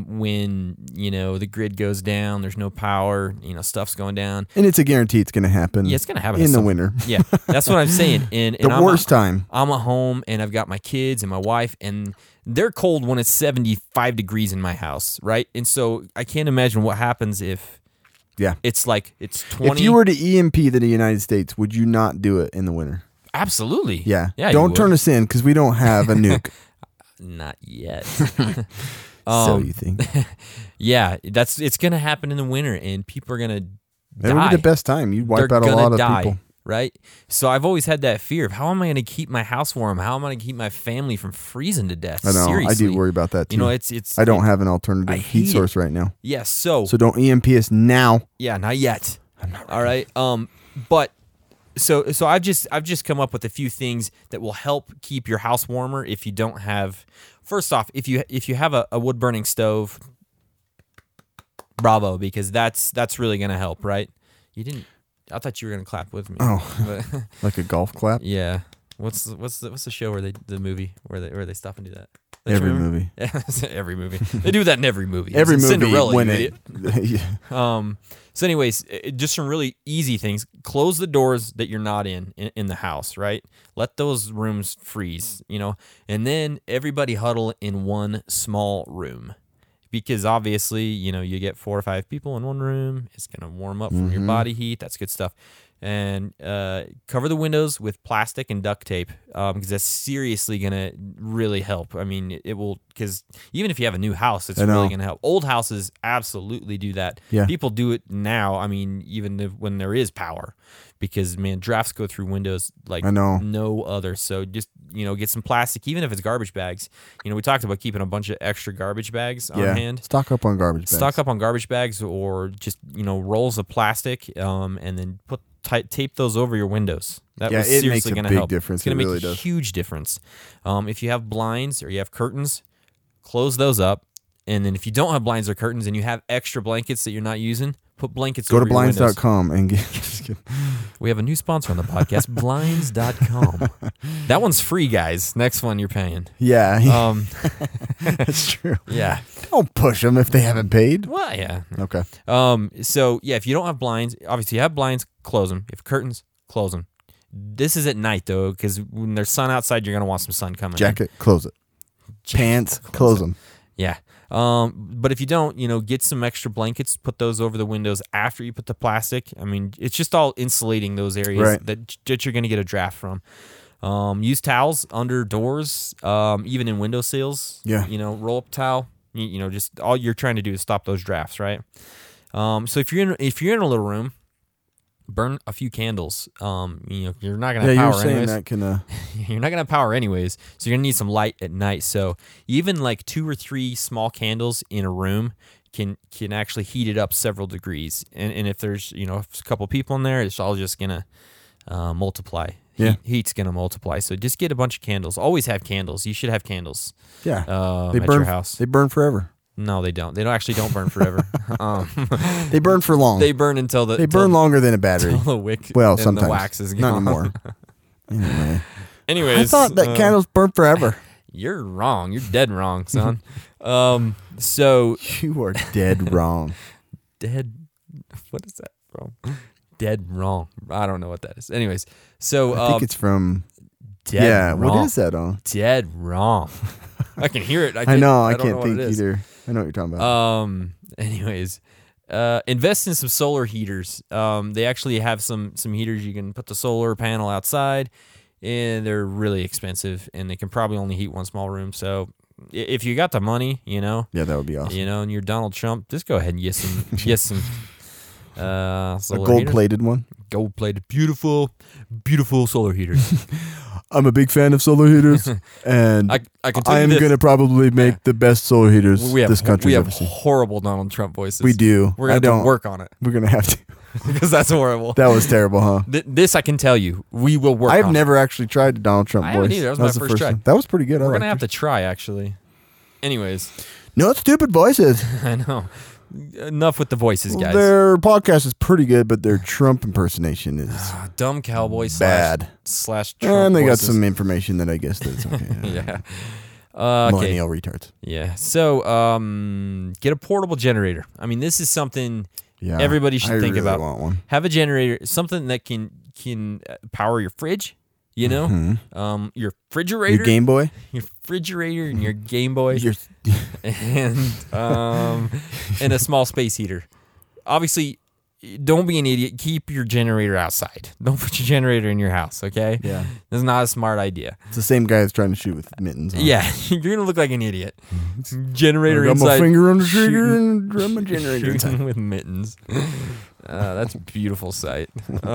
when the grid goes down, there's no power, stuff's going down. And it's a guarantee it's going to happen. Yeah, it's gonna happen in at the some- winter. Yeah, that's what I'm saying. And The worst time. I'm at home and I've got my kids and my wife, and they're cold when it's 75 degrees in my house, right? And so I can't imagine what happens if Yeah. it's 20. If you were to EMP the United States, would you not do it in the winter? Absolutely. Yeah. Yeah. Don't turn us in because we don't have a nuke. Not yet. So you think. Yeah, it's gonna happen in the winter, and people are gonna That would die. be the best time. You'd wipe They're out a gonna lot of die, people. right? So I've always had that fear of how am I going to keep my house warm? How am I going to keep my family from freezing to death? I know. Seriously. I do worry about that too. It's. I don't have an I alternative hate heat it. source right now. Yes. So So don't EMP us now. yeah, not yet. All right. But so I've just come up with a few things that will help keep your house warmer if you don't have. First off, if you have a wood burning stove, bravo, because that's really going to help, right? You didn't. I thought you were going to clap with me. Oh. But, Like a golf clap. yeah. What's the show where the movie where they stop and do that? Don't you Every remember? movie. Yeah, every movie. They do that in every movie. Every It's movie Cinderella, when you it. idiot. Yeah. So anyways, just some really easy things. Close the doors that you're not in the house, right? Let those rooms freeze, and then everybody huddle in one small room. Because obviously, you get 4 or 5 people in one room. It's going to warm up from your body heat. That's good stuff. And cover the windows with plastic and duct tape because that's seriously going to really help. I mean, it will, because even if you have a new house, it's I know. really going to help. Old houses absolutely do that. Yeah. People do it now, I mean, even when there is power, because, man, drafts go through windows like I know. no other. So just, get some plastic, even if it's garbage bags. We talked about keeping a bunch of extra garbage bags on Yeah. hand. Stock up on garbage bags. Stock up on garbage bags or just, rolls of plastic and then tape those over your windows. That Yeah, was it makes seriously a going to big help. difference. It's going It to make really a does. huge difference. If you have blinds or you have curtains, close those up. And then if you don't have blinds or curtains and you have extra blankets that you're not using, put blankets Go over to your windows. blinds.com and get. kidding. We have a new sponsor on the podcast, Blinds.com. That one's free, guys. Next one you're paying. Yeah, that's true. Yeah. Don't push them if they haven't paid. Well, yeah. Okay. So yeah, if you don't have blinds, obviously you have blinds, close them. If curtains, close them. This is at night though, because when there's sun outside, you're gonna want some sun coming. Jacket, close it. Pants, close them. Yeah. But if you don't, get some extra blankets, put those over the windows after you put the plastic. I mean, it's just all insulating those areas Right. that you're going to get a draft from. Use towels under doors, even in window sills. Yeah. Roll up towel. Just all you're trying to do is stop those drafts, right? So if you're in a little room, burn a few candles. You're not gonna have Yeah, you power were saying anyways. that can. You're not gonna have power anyways, so you're gonna need some light at night. So even like 2 or 3 small candles in a room can actually heat it up several degrees. And if there's a couple people in there, it's all just gonna multiply. Yeah. Heat's gonna multiply. So just get a bunch of candles. Always have candles. You should have candles. Yeah. They They at burn. your house. They burn forever. No, they don't. They don't burn forever. They burn for long. They burn until They burn longer than a battery. until the wick Well, and sometimes the wax is not gone. anymore. Anyway, Anyways, I thought that candles burn forever. You're wrong. You're dead wrong, son. So You are dead wrong. dead. What is that from? Dead wrong. I don't know what that is. Anyways, so I think it's from. dead Yeah. wrong. What is that on? Dead wrong. I can hear it. I know. I don't can't know think what it is. either. I know what you're talking about. Anyways, invest in some solar heaters. They actually have some heaters you can put the solar panel outside, and they're really expensive, and they can probably only heat one small room. So if you got the money, Yeah, that would be awesome. and you're Donald Trump, just go ahead and get some A solar gold-plated one. gold-plated, beautiful solar heaters. I'm a big fan of solar heaters, and I can tell you I'm this. gonna probably make the best solar heaters we have this country's we have ever seen. horrible Donald Trump voices. We do. We're I gonna have don't to work on it We're gonna have to. because that's horrible. That was terrible, huh? This I can tell you. We will work. I've on never actually tried the Donald Trump I voice. haven't either. That was my the first try. one. That was pretty good. It. We're I gonna have liked to try actually. Anyways, it. No, it's stupid voices. I know. Enough with the voices, guys. Their podcast is pretty good, but their Trump impersonation is Dumb cowboy bad. slash Trump And they got voices. some information that I guess that's okay. Yeah. Okay. Millennial retards. Yeah. So, get a portable generator. I mean, this is something Yeah, everybody should I think really about. Want one. Have a generator, something that can power your fridge. Your refrigerator, Your Game Boy. your refrigerator, and your Game Boy, Your and a small space heater. Obviously, don't be an idiot. Keep your generator outside. Don't put your generator in your house. Okay. Yeah. That's not a smart idea. It's the same guy that's trying to shoot with mittens. Huh? Yeah, you're gonna look like an idiot. Generator I got my inside. finger on the trigger shooting- and drum my generator inside. shooting with mittens. That's a beautiful sight.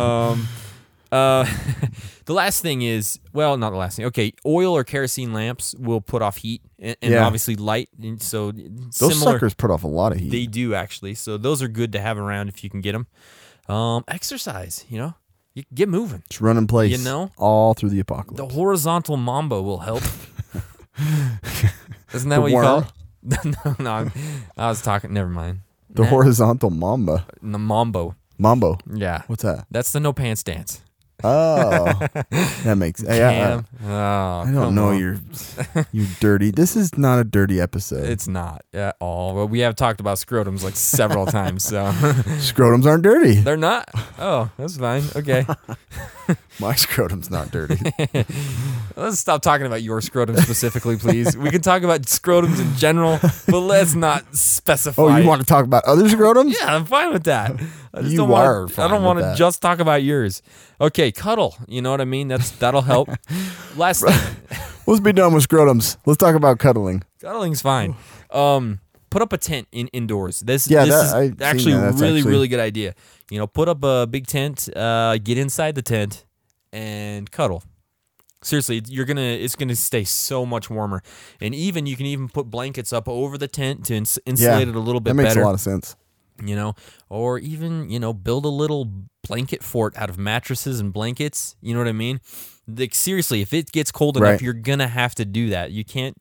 The last thing is, well, not the last thing. Okay, oil or kerosene lamps will put off heat and Yeah. obviously light. And so Those similar, suckers put off a lot of heat. they do actually. So those are good to have around if you can get them. Exercise, you get moving. Just run in place. All through the The apocalypse. horizontal mambo will help. Isn't that The what you worm? call it? No, I was talking. Never mind. The horizontal mamba. The mambo. Mambo. Yeah, What's that? that's the no pants dance. Oh, that makes. Yeah, Cam. Oh, I don't know. You're dirty. This is not a dirty episode. It's not at all. But we have talked about scrotums like several times, so Scrotums aren't dirty. they're not. Oh, that's fine. Okay, My scrotum's not dirty. let's stop talking about your scrotum specifically, please. We can talk about scrotums in general, but let's not specify. Oh, you want to talk about other scrotums? Yeah, I'm fine with that. I just You don't are want. fine I don't with want to that. just talk about yours. Okay, cuddle. You know what I mean? That'll help. Last thing, Let's be done with scrotums. Let's talk about cuddling. cuddling's fine. Put up a tent indoors. This Yeah, this that- I've is actually seen that. That's really actually- really good idea. Put up a big tent. Get inside the tent and cuddle. Seriously, it's gonna stay so much warmer, and you can even put blankets up over the tent to insulate it a little bit That makes better. a lot of sense. Or even, build a little blanket fort out of mattresses and blankets. You know what I mean? Like, seriously, if it gets cold enough, Right. you're going to have to do that. You can't,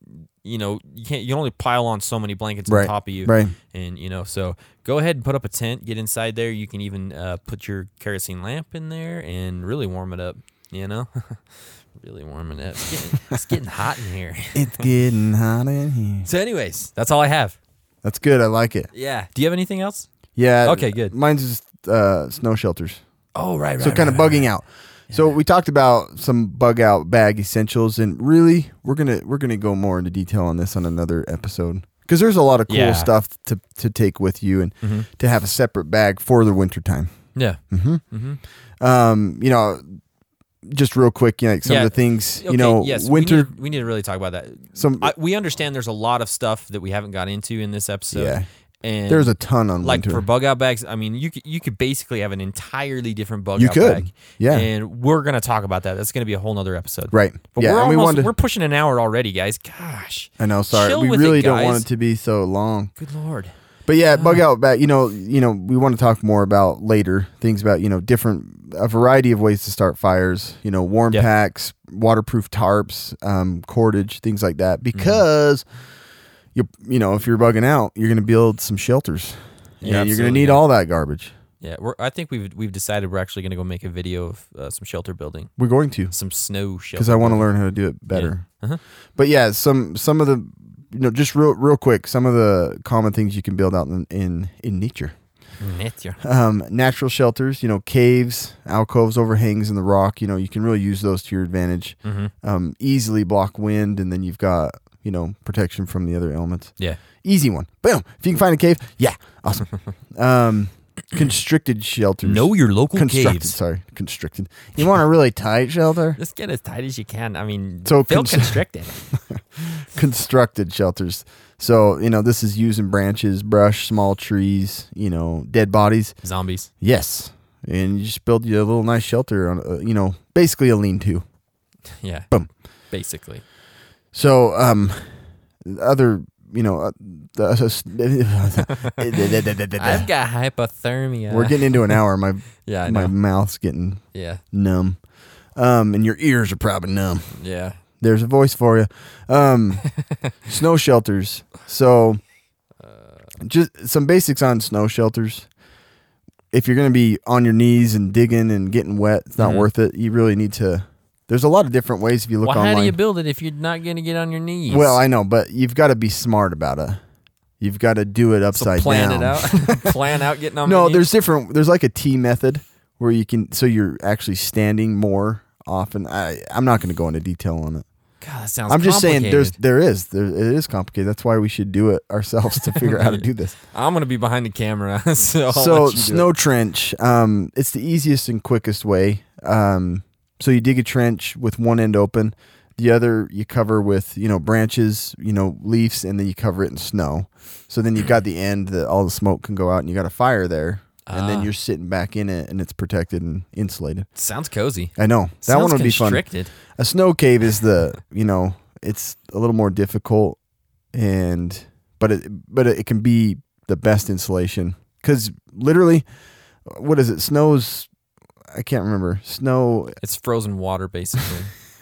you can only pile on so many blankets Right, on top of you. right. And, so go ahead and put up a tent, get inside there. You can even put your kerosene lamp in there and really warm it up, really warming it up. It's getting hot in here. It's getting hot in here. So anyways, that's all I have. That's good. I like it. Yeah. Do you have anything else? Yeah. Okay, good. Mine's just snow shelters. Oh, right. So kind of bugging out. So we talked about some bug out bag essentials, and really we're gonna go more into detail on this on another episode, because there's a lot of cool stuff to take with you and to have a separate bag for the wintertime. Yeah. Just real quick, like some of the things, yes, winter. We need to really talk about that. We understand there's a lot of stuff that we haven't got into in this episode. Yeah. And there's a ton on like winter. for bug out bags. I mean, you could basically have an entirely different bug out could. bag. Yeah. And we're gonna talk about that. That's gonna be a whole nother episode. Right. But Yeah. we're pushing an hour already, guys. Gosh. I know. Sorry, Chill we with really it, don't guys. want it to be so long. Good Lord. But yeah, bug out bag. We want to talk more about later things about a variety of ways to start fires. Warm packs, waterproof tarps, cordage, things like that. Because if you're bugging out, you're going to build some shelters. Yeah, and you're going to need all that garbage. Yeah, I think we've decided we're actually going to go make a video of some shelter building, We're going to, some snow shelter. because I want to learn how to do it better. Yeah. But yeah, some of the just real quick, some of the common things you can build out in nature. Nature. Natural shelters, caves, alcoves, overhangs in the rock. You can really use those to your advantage. Easily block wind, and then you've got protection from the other elements. Yeah. Easy one. Boom. If you can find a cave, yeah, awesome. Constricted shelters. Know your local Constructed, caves. sorry, constricted. You want a really tight shelter? Just get as tight as you can. I mean, So feel constricted. Constructed shelters. So, this is using branches, brush, small trees, dead bodies. Zombies. Yes. And you just build you a little nice shelter on, basically a lean-to. Yeah. Boom. Basically. So, other, I've got hypothermia. we're getting into an hour. My Yeah, I my know. mouth's getting Yeah. numb. And your ears are probably numb. Yeah. There's a voice for you. Snow shelters. So, just some basics on snow shelters. If you're going to be on your knees and digging and getting wet, it's not worth it. You really need to. There's a lot of different ways if you look Well, online. how do you build it if you're not going to get on your knees? Well, I know, but you've got to be smart about it. You've got to do it upside plan down. it out. Plan out getting on. No, my knees? there's like a T method where you can, so you're actually standing more often. I'm not going to go into detail on it. God, that sounds. I'm just saying it complicated. is complicated. That's why we should do it ourselves to figure out how to do this. I'm going to be behind the camera, so I'll So let you do snow it. trench, it's the easiest and quickest way. So you dig a trench with one end open, the other you cover with branches, leaves, and then you cover it in snow. So then you've got the end that all the smoke can go out, and you got a fire there, and then you're sitting back in it, and it's protected and insulated. Sounds cozy. I know that Sounds one would be fun. constricted. A snow cave is it's a little more difficult, but it can be the best insulation, because literally, what is it? Snow's, I can't remember. Snow. It's frozen water, basically.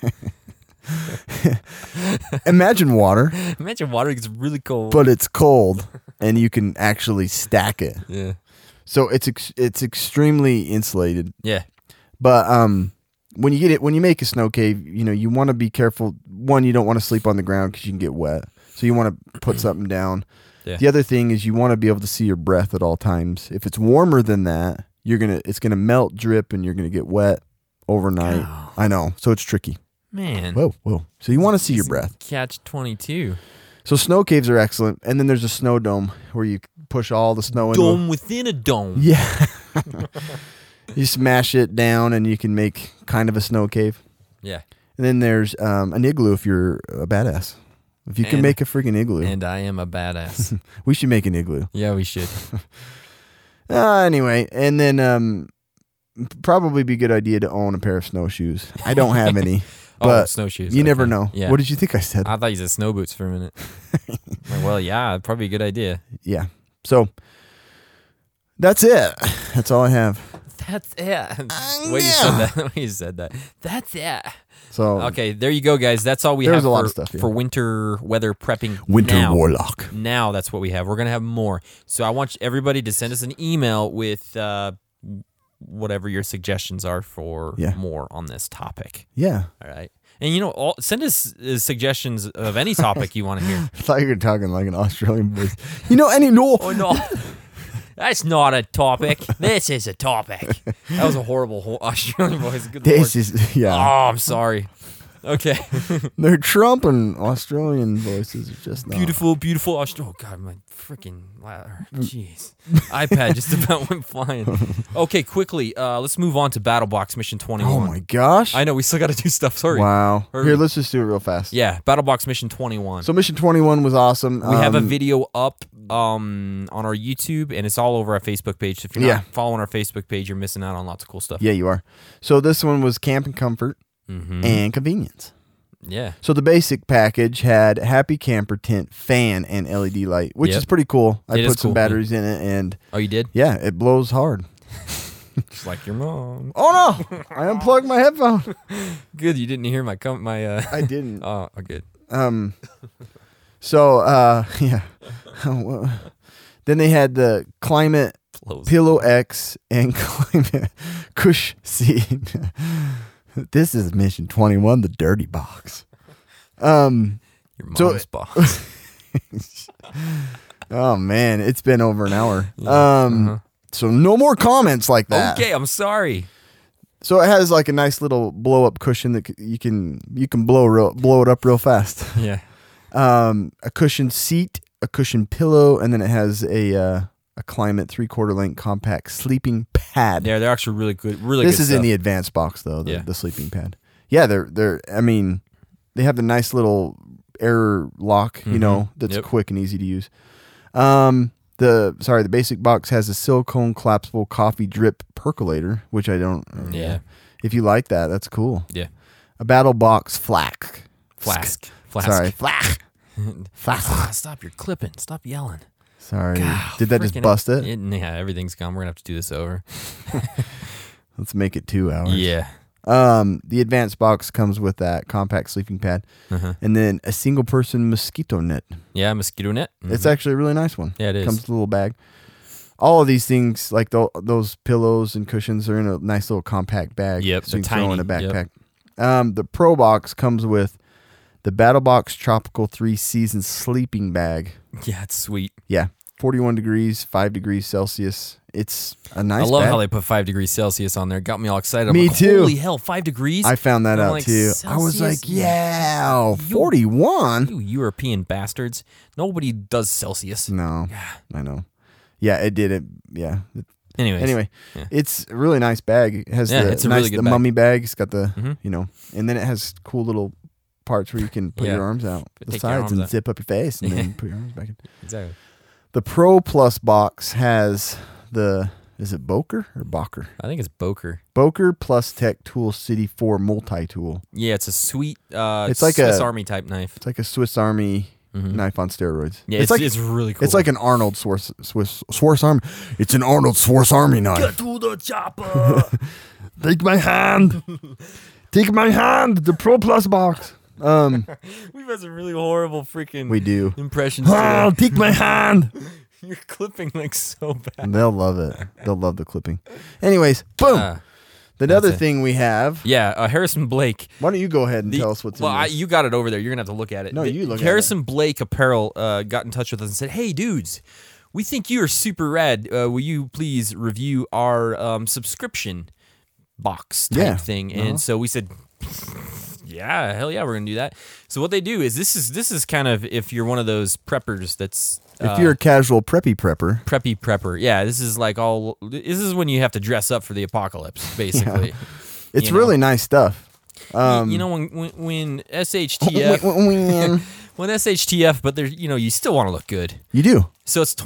Imagine water, Imagine water gets really cold. but it's cold, and you can actually stack it. yeah, So it's extremely insulated. yeah, But when you make a snow cave, you want to be careful. One, you don't want to sleep on the ground because you can get wet. So you want to put something down. Yeah. The other thing is you want to be able to see your breath at all times. If it's warmer than that, it's gonna melt, drip, and you're gonna get wet overnight. Oh. I know. So it's tricky. man. Whoa. So you want to see your breath. Catch 22. So snow caves are excellent. And then there's a snow dome where you push all the snow into Dome within a dome. Yeah. You smash it down and you can make kind of a snow cave. Yeah. And then there's an igloo if you're a badass. If you can And- make a freaking igloo. And I am a badass. We should make an igloo. Yeah, we should. Anyway, and then probably be a good idea to own a pair of snowshoes. I don't have any, but snowshoes. you never okay. know. Yeah. What did you think I said? I thought you said snow boots for a minute. Like, well, yeah, probably a good idea. Yeah. So that's it. That's all I have. That's it. Way you said that. Way you said that. That's it. So Okay, there you go, guys. That's all we There's have a lot for, of stuff, yeah. for winter weather prepping. Winter now. Warlock. Now that's what we have. We're gonna have more. So I want everybody to send us an email with whatever your suggestions are for Yeah. more on this topic. Yeah. All right. And send us suggestions of any topic you want to hear. I thought you were talking like an Australian voice. Oh no, that's not a topic. This is a topic. That was a horrible Australian voice. Good This Lord. is, yeah. Oh, I'm sorry. Okay. They're Trump and Australian voices are just not. Beautiful Australia. Oh God, my freaking jeez, iPad just about went flying. Okay, quickly, let's move on to BattleBox Mission 21. Oh my gosh. I know we still got to do stuff. Sorry. Wow. Hurry. Here, let's just do it real fast. Yeah, BattleBox Mission 21. So Mission 21 was awesome. We have a video up on our YouTube, and it's all over our Facebook page. So if you're not following our Facebook page, you're missing out on lots of cool stuff. Yeah, you are. So this one was camp and comfort and convenience. Yeah. So the basic package had happy camper tent, fan, and LED light, which Yep. is pretty cool. I It is put some cool, batteries in it, and Oh, you did? yeah, it blows hard. Just like your mom. Oh no! I unplugged my headphone. Good, you didn't hear my I didn't. Oh, good. So yeah. Then they had the climate Blows. Pillow X and climate Cush seat. This is Mission 21, the dirty box. Your mom's box. Oh man, it's been over an hour. So no more comments like that. Okay, I'm sorry. So it has like a nice little blow up cushion that you can blow it up real fast. Yeah. A cushion seat, a cushion pillow, and then it has a climate 3/4 length compact sleeping pad. Yeah, they're actually really good. Really This good is stuff. in the advanced box though, Yeah. the sleeping pad. Yeah, they're I mean, they have the nice little air lock, you know, that's Yep. quick and easy to use. The basic box has a silicone collapsible coffee drip percolator, which I don't. Yeah. If you like that, that's cool. Yeah. A battle box flask. Flask. Sorry, flask. Ah, stop your clipping. Stop yelling. Sorry. God, Did that just freaking- bust it? Yeah, everything's gone. We're going to have to do this over. Let's make it 2 hours. Yeah. The advanced box comes with that compact sleeping pad, and then a single person mosquito net. Yeah, mosquito net. It's actually a really nice one. Yeah, it is. Comes with a little bag. All of these things, like those pillows and cushions, are in a nice little compact bag. Yep, so you they're can throw in a tiny. backpack. The Pro Box comes with the BattleBox Tropical 3 Season sleeping bag. Yeah, it's sweet. Yeah, 41 degrees, 5 degrees Celsius. It's a nice I love bag. how they put 5 degrees Celsius on there. Got me all excited. I'm Me like, too. Holy hell, 5 degrees? I found that I'm out like, too. I was Celsius? like, yeah, 41. You European bastards. Nobody does Celsius. No, I know. Yeah, it did it. Yeah. Anyways. Anyway, Yeah. it's a really nice bag. It has Yeah, the it's a nice really good the bag. mummy bag. It's got the Mhm. and then it has cool little parts where you can put Yeah. your arms out the Take your sides arms and out. zip up your face and then put your arms back in. Exactly. The Pro Plus box has is it Boker or Boker? I think it's Boker. Boker Plus Tech Tool City 4 multi-tool. Yeah, it's a sweet It's like Swiss a- Army type knife. It's like a Swiss Army knife on steroids. Yeah, it's like it's really cool. It's like an Arnold Swiss Army. It's an Arnold Swiss Army knife. to the chopper. Take my hand. Take my hand. The Pro Plus box. We've had some really horrible freaking We do. impressions today. Take my hand. You're clipping like so bad. They'll love it. They'll love the clipping. Anyways, boom. The other it. thing we have. Yeah, Harrison Blake. Why don't you go ahead and tell us what's in this? You got it over there. You're gonna have to look at it. No, you look at Harrison Blake Apparel got in touch with us and said, "Hey, dudes, we think you are super rad. Will you please review our subscription box type thing?" And so we said, "Yeah, hell yeah, we're gonna do that." So what they do is this is kind of if you're one of those preppers that's if you're a casual preppy prepper. preppy prepper. Yeah, this is like this is when you have to dress up for the apocalypse, basically. It's You know. really nice stuff. You know when SHTF when SHTF, but there's you still want to look good. You do. So it's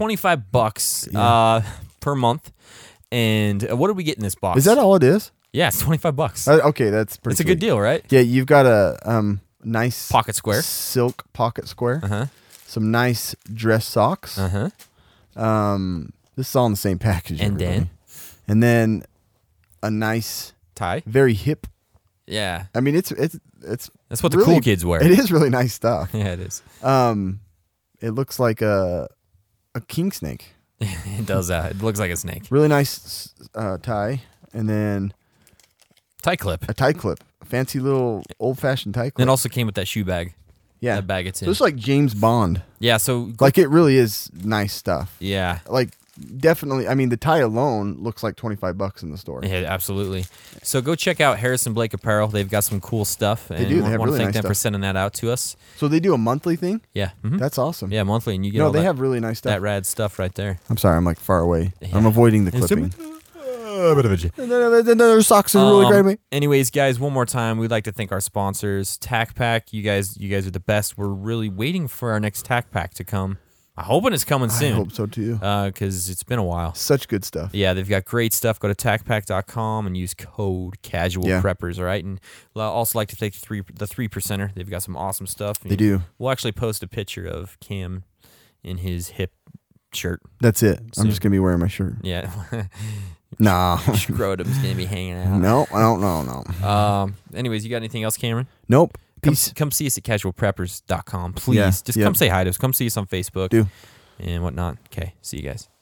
$25 per month. And what do we get in this box? Is that all it is? Yeah, it's $25. Okay, that's pretty It's a good sweet. this deal, right? Yeah, you've got a nice Pocket square. silk pocket square. Uh-huh. Some nice dress socks. Uh-huh. This is all in the same package. And everybody. then? And then a nice, Tie? very hip. Yeah. I mean, it's That's what the really- cool kids wear. It is really nice stuff. Yeah, it is. It looks like a king snake. It does that. It looks like a snake. Really nice tie, and then Tie clip. a tie clip. A fancy little old-fashioned tie clip. And also came with that shoe bag. yeah, That bag it's in. so it's like James Bond. Yeah, so Like it really is nice stuff. yeah. Like definitely. I mean, the tie alone looks like $25 in the store. Yeah, absolutely. So go check out Harrison Blake Apparel. They've got some cool stuff. And do. They have want to really thank nice them for stuff. sending that out to us. So they do a monthly thing. Yeah. Mhm. That's awesome. Yeah, monthly, and you get No, all they that, have really nice stuff. that rad stuff right there. I'm sorry, I'm like far away. Yeah. I'm avoiding the It's clipping. a Their socks are really great, mate. Anyways, guys, one more time, we'd like to thank our sponsors, Tac Pack. You guys are the best. We're really waiting for our next Tac Pack to come. I'm hoping it's coming I soon. hope so too. Because it's been a while. Such good stuff. Yeah, they've got great stuff. Go to tacpack.com and use code Casual Yeah. Preppers, all right? And I'd also like to thank the 3%er. They've got some awesome stuff. They do. We'll actually post a picture of Cam in his hip shirt. That's it. Soon. I'm just gonna be wearing my shirt. Yeah. Nah. Scrotum's going to be hanging out. No, I don't know. No. Anyways, you got anything else, Cameron? Nope. Come, Peace. come see us at casualpreppers.com, please. Yeah, Just yeah. come say hi to us. Come see us on Facebook Do. and whatnot. Okay, see you guys.